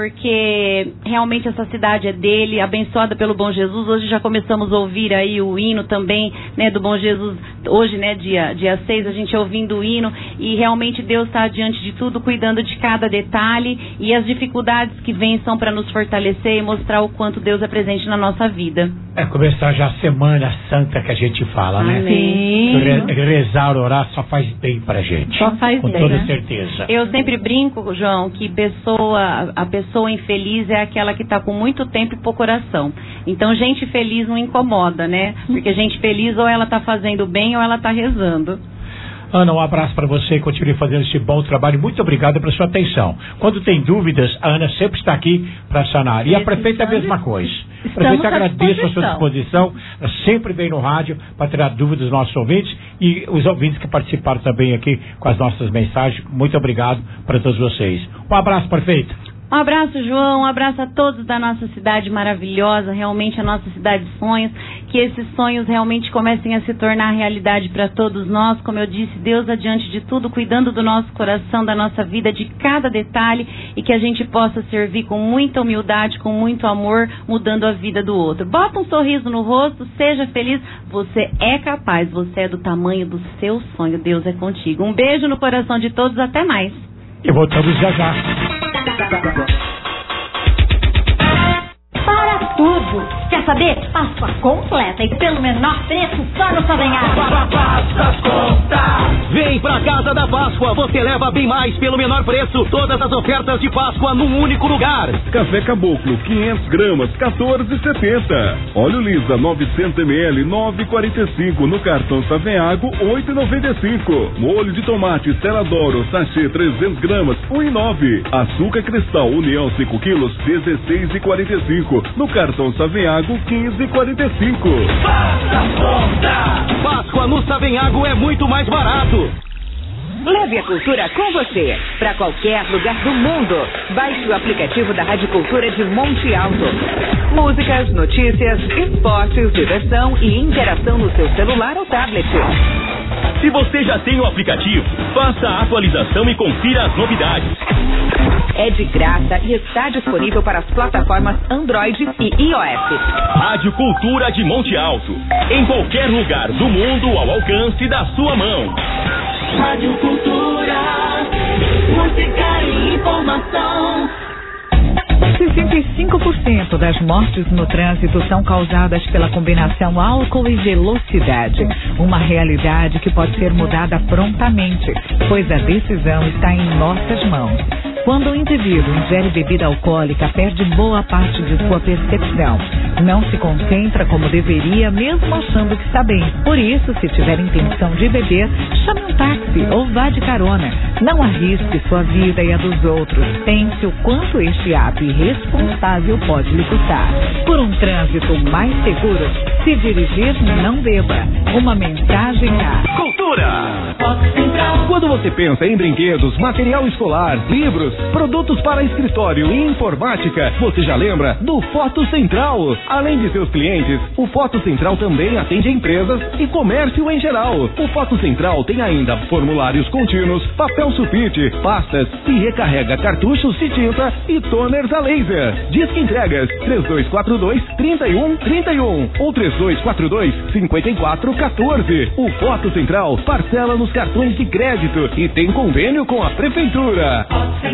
porque realmente essa cidade é dele, abençoada pelo Bom Jesus. Hoje já começamos a ouvir aí o hino também, né, do Bom Jesus, hoje, né, dia 6, a gente ouvindo o hino, e realmente Deus está diante de tudo, cuidando de cada detalhe, e as dificuldades que vêm são para nos fortalecer e mostrar o quanto Deus é presente na nossa vida. Começar já a Semana Santa que a gente fala, né? Sim. Rezar, orar só faz bem pra gente. Só faz com bem, toda né? certeza. Eu sempre brinco, João, que a pessoa infeliz é aquela que está com muito tempo e pouco coração. Então, gente feliz não incomoda, né? Porque gente feliz ou ela está fazendo bem ou ela está rezando. Ana, um abraço para você, continue fazendo esse bom trabalho. Muito obrigado pela sua atenção. Quando tem dúvidas, a Ana sempre está aqui para sanar. E a prefeita é a mesma coisa. A prefeita agradece a sua disposição. Ela sempre vem no rádio para tirar dúvidas dos nossos ouvintes e os ouvintes que participaram também aqui com as nossas mensagens. Muito obrigado para todos vocês. Um abraço, prefeita. Um abraço, João, um abraço a todos da nossa cidade maravilhosa, realmente a nossa cidade de sonhos, que esses sonhos realmente comecem a se tornar realidade para todos nós, como eu disse, Deus adiante de tudo, cuidando do nosso coração, da nossa vida, de cada detalhe, e que a gente possa servir com muita humildade, com muito amor, mudando a vida do outro. Bota um sorriso no rosto, seja feliz, você é capaz, você é do tamanho do seu sonho, Deus é contigo. Um beijo no coração de todos, até mais. E voltamos já já. Para tudo que a saber? Páscoa completa e pelo menor preço só no Savenhago. Vem pra Casa da Páscoa, você leva bem mais pelo menor preço. Todas as ofertas de Páscoa num único lugar. Café Caboclo, 500 gramas, 14,70. Óleo Lisa, 900 ml, 9,45. No cartão Savenhago, 8,95. Molho de tomate Celadoro, sachê 300 gramas, 1,9. Açúcar Cristal União 5 quilos, 16,45. No cartão Savenhago, 15,45. Páscoa no Savenhago é muito mais barato. Leve a cultura com você, para qualquer lugar do mundo. Baixe o aplicativo da Rádio Cultura de Monte Alto. Músicas, notícias, esportes, diversão e interação no seu celular ou tablet. Se você já tem o aplicativo, faça a atualização e confira as novidades. É de graça e está disponível para as plataformas Android e iOS. Rádio Cultura de Monte Alto. Em qualquer lugar do mundo ao alcance da sua mão. Rádio Cultura, música e informação. 65% das mortes no trânsito são causadas pela combinação álcool e velocidade. Uma realidade que pode ser mudada prontamente, pois a decisão está em nossas mãos. Quando o indivíduo ingere bebida alcoólica, perde boa parte de sua percepção. Não se concentra como deveria, mesmo achando que está bem. Por isso, se tiver intenção de beber, chame um táxi ou vá de carona. Não arrisque sua vida e a dos outros. Pense o quanto este ato irresponsável pode lhe custar. Por um trânsito mais seguro, se dirigir, não beba. Uma mensagem a Cultura. Quando você pensa em brinquedos, material escolar, livros, produtos para escritório e informática, você já lembra do Foto Central. Além de seus clientes, o Foto Central também atende empresas e comércio em geral. O Foto Central tem ainda formulários contínuos, papel sulfite, pastas e recarrega cartuchos de tinta e toners a laser. Disque entregas 3242-3131 ou 3242-5414. O Foto Central parcela nos cartões de crédito e tem convênio com a prefeitura.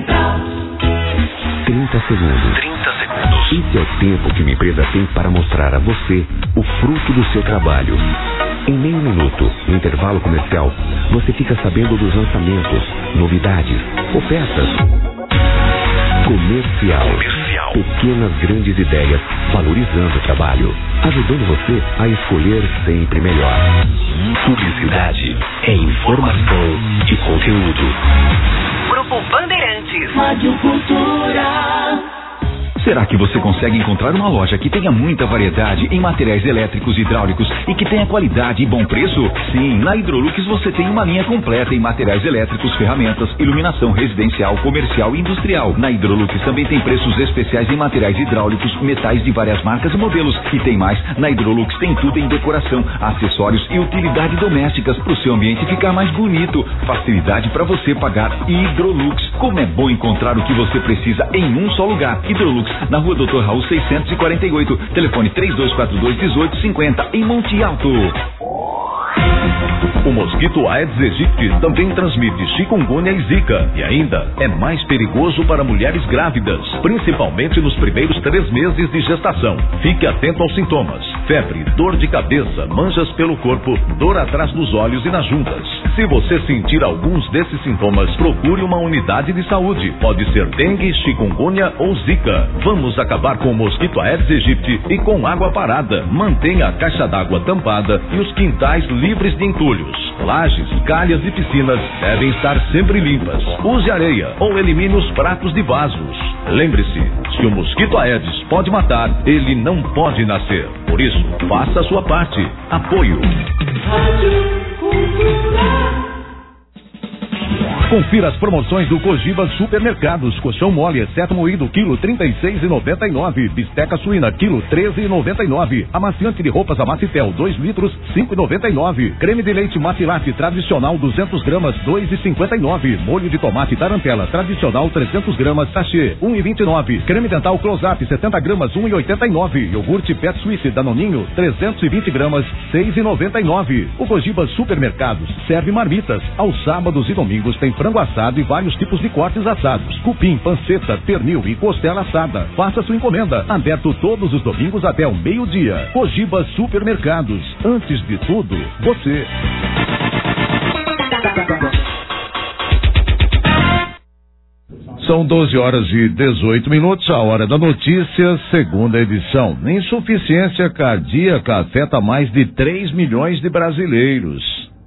30 segundos. Esse é o tempo que uma empresa tem para mostrar a você o fruto do seu trabalho. Em meio minuto, no intervalo comercial, você fica sabendo dos lançamentos, novidades, ofertas. Comercial. Pequenas grandes ideias, valorizando o trabalho, ajudando você a escolher sempre melhor. Publicidade é informação e conteúdo. Grupo Bandeirantes. Rádio Cultura. Será que você consegue encontrar uma loja que tenha muita variedade em materiais elétricos e hidráulicos e que tenha qualidade e bom preço? Sim, na Hidrolux você tem uma linha completa em materiais elétricos, ferramentas, iluminação residencial, comercial e industrial. Na Hidrolux também tem preços especiais em materiais hidráulicos, metais de várias marcas e modelos. E tem mais, na Hidrolux tem tudo em decoração, acessórios e utilidades domésticas para o seu ambiente ficar mais bonito. Facilidade para você pagar. Hidrolux. Como é bom encontrar o que você precisa em um só lugar. Hidrolux, na rua Doutor Raul 648, telefone 3242-1850, em Monte Alto. O mosquito Aedes aegypti também transmite chikungunya e zika e ainda é mais perigoso para mulheres grávidas, principalmente nos primeiros 3 meses de gestação. Fique atento aos sintomas: febre, dor de cabeça, manchas pelo corpo, dor atrás dos olhos e nas juntas. Se você sentir alguns desses sintomas, procure uma unidade de saúde. Pode ser dengue, chikungunya ou zika. Vamos acabar com o mosquito Aedes aegypti e com água parada. Mantenha a caixa d'água tampada e os quintais livres de entulhos. Lajes, calhas e piscinas devem estar sempre limpas. Use areia ou elimine os pratos de vasos. Lembre-se, se o mosquito Aedes pode matar, ele não pode nascer. Por isso, faça a sua parte. Apoio. Confira as promoções do Cogiba Supermercados. Colchão mole, exceto moído, quilo 36,99. Bisteca suína, quilo 13,99. Amaciante de roupas Amacitel, 2 litros, 5,99. Creme de leite Matilate tradicional, 200 gramas, 2,59. Molho de tomate Tarantela tradicional, 300 gramas, sachê, 1,29. Creme dental Close-Up, 70 gramas, 1,89. Iogurte Pet Suisse Danoninho, 320 gramas, 6,99. O Cogiba Supermercados serve marmitas. Aos sábados e domingos tem frango assado e vários tipos de cortes assados, cupim, panceta, pernil e costela assada. Faça sua encomenda. Aberto todos os domingos até o meio-dia. Cogiba Supermercados. Antes de tudo, você. São 12h18, a hora da notícia, segunda edição. Insuficiência cardíaca afeta mais de 3 milhões de brasileiros.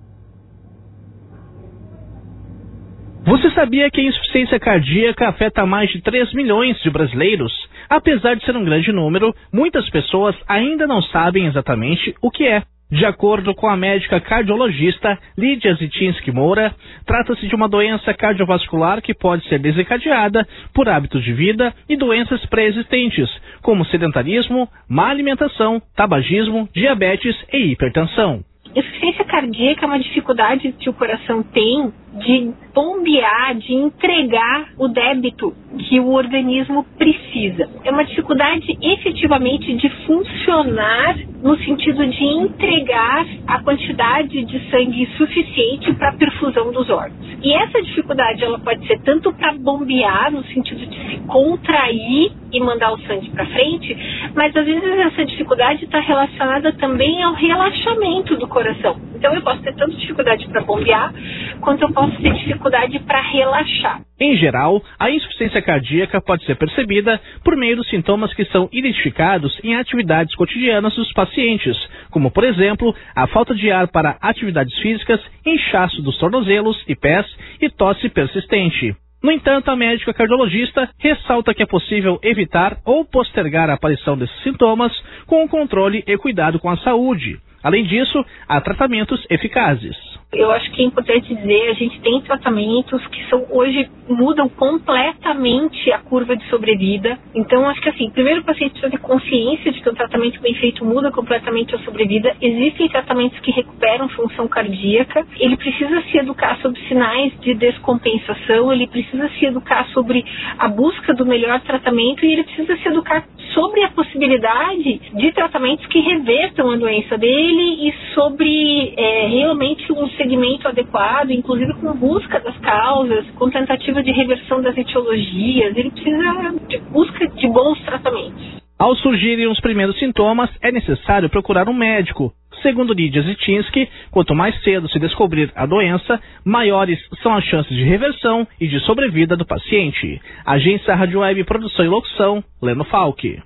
Você sabia que a insuficiência cardíaca afeta mais de 3 milhões de brasileiros? Apesar de ser um grande número, muitas pessoas ainda não sabem exatamente o que é. De acordo com a médica cardiologista Lídia Zitinski Moura, trata-se de uma doença cardiovascular que pode ser desencadeada por hábitos de vida e doenças pré-existentes, como sedentarismo, má alimentação, tabagismo, diabetes e hipertensão. Insuficiência cardíaca é uma dificuldade que o coração tem de bombear, de entregar o débito que o organismo precisa. É uma dificuldade efetivamente de funcionar no sentido de entregar a quantidade de sangue suficiente para a perfusão dos órgãos. E essa dificuldade ela pode ser tanto para bombear, no sentido de se contrair e mandar o sangue para frente, mas às vezes essa dificuldade está relacionada também ao relaxamento do coração. Então eu posso ter tanto dificuldade para bombear, quanto eu posso ter dificuldade para relaxar. Em geral, a insuficiência cardíaca pode ser percebida por meio dos sintomas que são identificados em atividades cotidianas dos pacientes, como, por exemplo, a falta de ar para atividades físicas, inchaço dos tornozelos e pés e tosse persistente. No entanto, a médica cardiologista ressalta que é possível evitar ou postergar a aparição desses sintomas com o controle e cuidado com a saúde. Além disso, há tratamentos eficazes. Eu acho que é importante dizer, a gente tem tratamentos que hoje mudam completamente a curva de sobrevida. Então, acho que assim, primeiro o paciente precisa ter consciência de que um tratamento bem feito muda completamente a sobrevida. Existem tratamentos que recuperam função cardíaca. Ele precisa se educar sobre sinais de descompensação, ele precisa se educar sobre a busca do melhor tratamento e ele precisa se educar sobre a possibilidade de tratamentos que revertam a doença dele e sobre realmente um segmento adequado, inclusive com busca das causas, com tentativa de reversão das etiologias. Ele precisa de busca de bons tratamentos. Ao surgirem os primeiros sintomas, é necessário procurar um médico. Segundo Lídia Zitinski, quanto mais cedo se descobrir a doença, maiores são as chances de reversão e de sobrevida do paciente. Agência Rádio Web Produção e Locução, Leno Falck.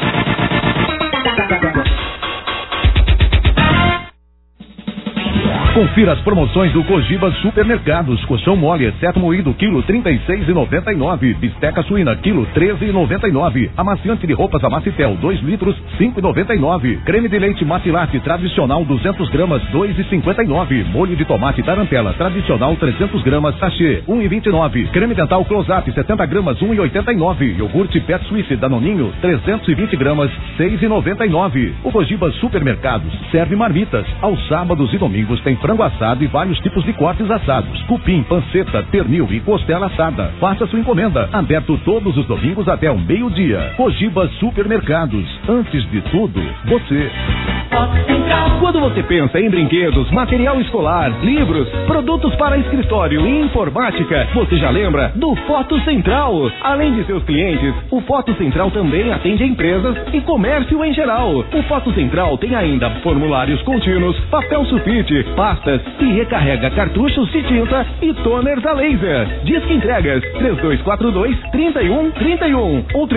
Confira as promoções do Cogiba Supermercados. Colchão mole, exceto moído, quilo 36,99. Bisteca suína, quilo 13,99. Amaciante de roupas Amacitel, 2 litros, 5,99. Creme de leite Matilate tradicional, 200 gramas, 2,59. Molho de tomate Tarantela tradicional, 300 gramas, sachê, 1,29. Creme dental Close-Up, 70 gramas, 1,89. Iogurte Pet Suisse Danoninho, 320 gramas, 6,99. O Cogiba Supermercados serve marmitas. Aos sábados e domingos tem frango assado e vários tipos de cortes assados, cupim, panceta, pernil e costela assada. Faça sua encomenda. Aberto todos os domingos até o meio-dia. Cogiba Supermercados. Antes de tudo, você. Quando você pensa em brinquedos, material escolar, livros, produtos para escritório e informática, você já lembra do Foto Central. Além de seus clientes, o Foto Central também atende empresas e comércio em geral. O Foto Central tem ainda formulários contínuos, papel sulfite, pastas e recarrega cartuchos de tinta e toners a laser. Disque entregas 3242-3131 ou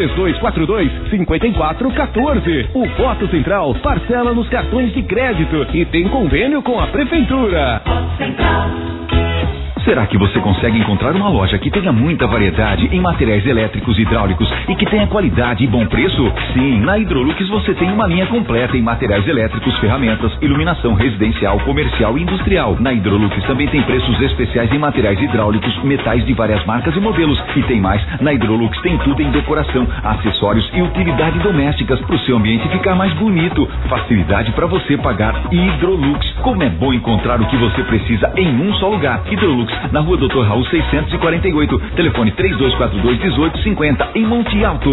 3242-5414. O Foto Central parcela nos cartões de crédito e tem convênio com a prefeitura. Foto Central. Será que você consegue encontrar uma loja que tenha muita variedade em materiais elétricos e hidráulicos e que tenha qualidade e bom preço? Sim, na Hidrolux você tem uma linha completa em materiais elétricos, ferramentas, iluminação residencial, comercial e industrial. Na Hidrolux também tem preços especiais em materiais hidráulicos, metais de várias marcas e modelos. E tem mais, na Hidrolux tem tudo em decoração, acessórios e utilidades domésticas para o seu ambiente ficar mais bonito. Facilidade para você pagar. Hidrolux, como é bom encontrar o que você precisa em um só lugar. Hidrolux, na rua Dr. Raul 648, telefone 3242-1850, em Monte Alto.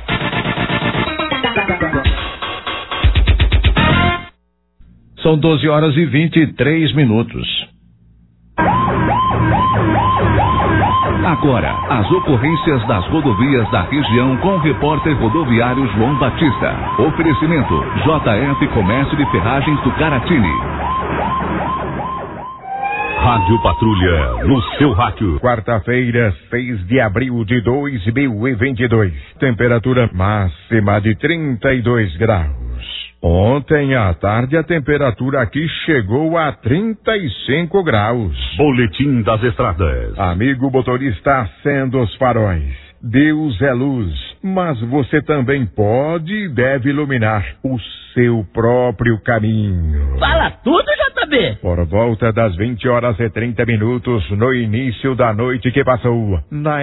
São 12h23. Agora, as ocorrências das rodovias da região com o repórter rodoviário João Batista. Oferecimento JF Comércio de Ferragens do Caratini. Rádio Patrulha, no seu rádio. Quarta-feira, 6 de abril de 2022. Temperatura máxima de 32 graus. Ontem à tarde a temperatura aqui chegou a 35 graus. Boletim das Estradas. Amigo motorista, acenda os faróis. Deus é luz, mas você também pode e deve iluminar o seu próprio caminho. Fala tudo, JB! Por volta das 20h30, no início da noite que passou, na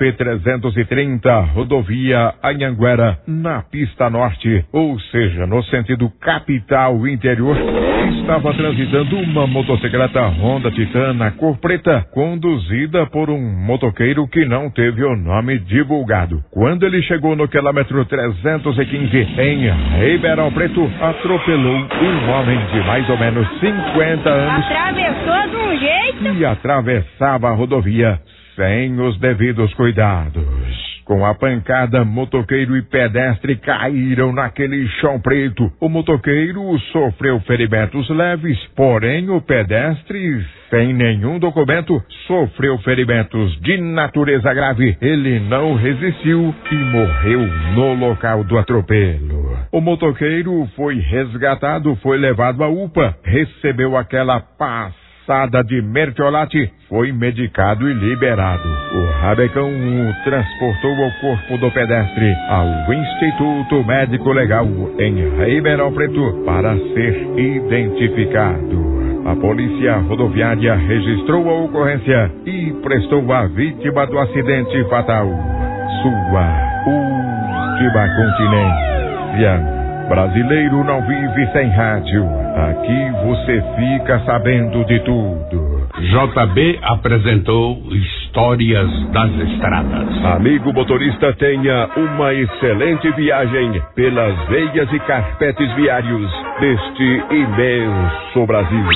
SP-330, rodovia Anhanguera, na pista norte, ou seja, no sentido capital-interior, estava transitando uma motocicleta Honda Titana cor preta, conduzida por um motoqueiro que não teve o nome divulgado. Quando ele chegou no quilômetro 315, em Ribeirão Preto, atropelou um homem de mais ou menos 50 anos. Atravessou de um jeito e atravessava a rodovia sem os devidos cuidados. Com a pancada, motoqueiro e pedestre caíram naquele chão preto. O motoqueiro sofreu ferimentos leves, porém o pedestre, sem nenhum documento, sofreu ferimentos de natureza grave. Ele não resistiu e morreu no local do atropelo. O motoqueiro foi resgatado, foi levado à UPA, recebeu aquela passada de mertiolate, foi medicado e liberado. O rabecão transportou o corpo do pedestre ao Instituto Médico Legal em Ribeirão Preto para ser identificado. A polícia rodoviária registrou a ocorrência e prestou à vítima do acidente fatal sua última continência. Brasileiro não vive sem rádio. Aqui você fica sabendo de tudo. JB apresentou Histórias das Estradas. Amigo motorista, tenha uma excelente viagem pelas veias e carpetes viários deste imenso Brasil.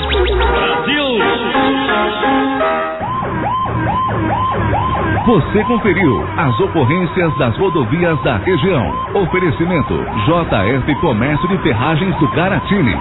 Você conferiu as ocorrências das rodovias da região. Oferecimento JF Comércio de Ferragens do Caratini.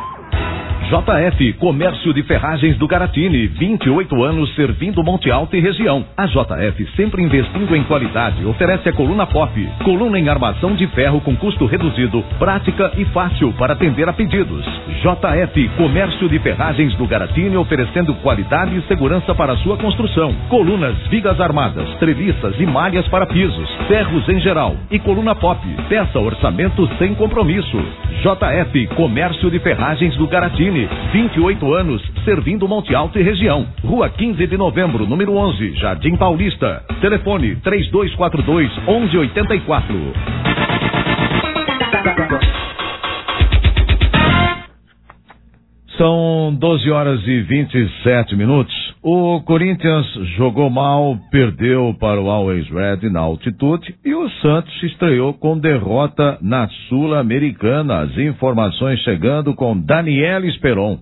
JF Comércio de Ferragens do Caratini, 28 anos servindo Monte Alto e região. A JF, sempre investindo em qualidade, oferece a coluna pop, coluna em armação de ferro com custo reduzido, prática e fácil para atender a pedidos. JF Comércio de Ferragens do Caratini, oferecendo qualidade e segurança para a sua construção. Colunas, vigas armadas, treliças e malhas para pisos, ferros em geral e coluna pop. Peça orçamento sem compromisso. JF Comércio de Ferragens do Caratini, 28 anos, servindo Monte Alto e região. Rua 15 de Novembro, número 11, Jardim Paulista. Telefone 3242-1184. São 12h27. O Corinthians jogou mal, perdeu para o Always Red na altitude e o Santos estreou com derrota na Sul-Americana. As informações chegando com Daniela Esperon.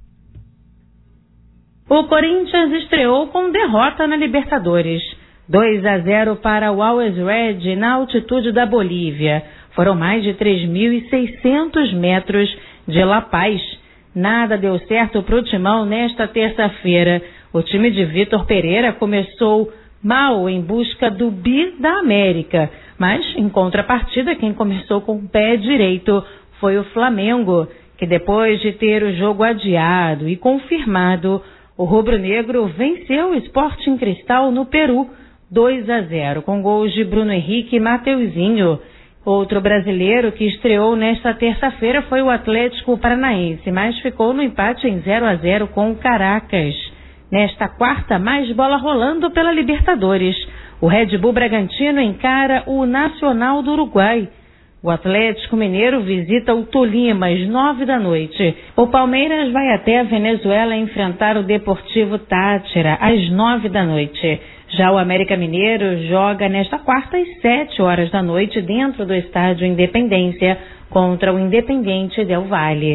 O Corinthians estreou com derrota na Libertadores. 2-0 para o Always Red na altitude da Bolívia. Foram mais de 3.600 metros de La Paz. Nada deu certo para o Timão nesta terça-feira. O time de Vitor Pereira começou mal em busca do bi da América, mas em contrapartida quem começou com o pé direito foi o Flamengo, que depois de ter o jogo adiado e confirmado, o rubro-negro venceu o Sporting Cristal no Peru 2-0 com gols de Bruno Henrique e Mateuzinho. Outro brasileiro que estreou nesta terça-feira foi o Atlético Paranaense, mas ficou no empate em 0-0 com o Caracas. Nesta quarta, mais bola rolando pela Libertadores. O Red Bull Bragantino encara o Nacional do Uruguai. O Atlético Mineiro visita o Tolima às 9h. O Palmeiras vai até a Venezuela enfrentar o Deportivo Táchira às 9h. Já o América Mineiro joga nesta quarta às 7h dentro do estádio Independência contra o Independiente Del Valle.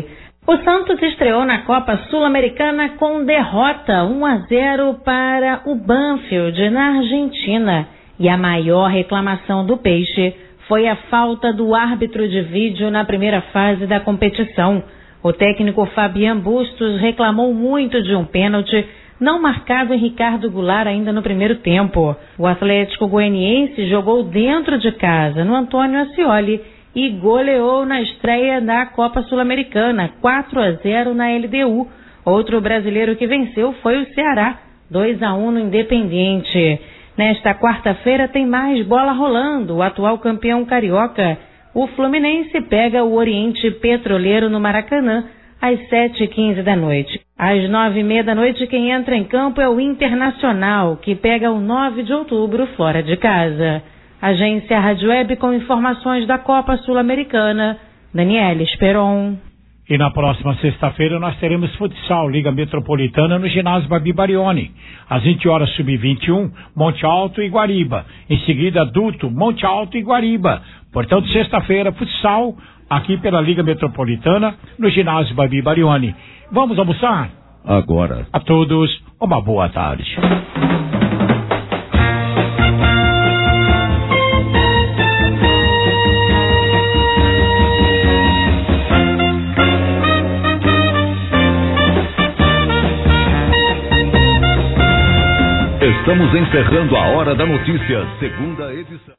O Santos estreou na Copa Sul-Americana com derrota 1-0 para o Banfield, na Argentina. E a maior reclamação do Peixe foi a falta do árbitro de vídeo na primeira fase da competição. O técnico Fabian Bustos reclamou muito de um pênalti não marcado em Ricardo Goulart ainda no primeiro tempo. O Atlético Goianiense jogou dentro de casa no Antônio Ascioli e goleou na estreia da Copa Sul-Americana, 4-0 na LDU. Outro brasileiro que venceu foi o Ceará, 2-1 no Independiente. Nesta quarta-feira tem mais bola rolando. O atual campeão carioca, o Fluminense, pega o Oriente Petroleiro no Maracanã às 7h15 da noite. Às 9h30 da noite, quem entra em campo é o Internacional, que pega o 9 de outubro fora de casa. Agência Rádio Web com informações da Copa Sul-Americana, Daniela Esperon. E na próxima sexta-feira nós teremos futsal Liga Metropolitana no ginásio Babi Barioni. Às 20 horas sub-21, Monte Alto e Guariba. Em seguida, adulto, Monte Alto e Guariba. Portanto, sexta-feira, futsal aqui pela Liga Metropolitana no ginásio Babi Barioni. Vamos almoçar? Agora. A todos, uma boa tarde. Estamos encerrando a Hora da Notícia, segunda edição.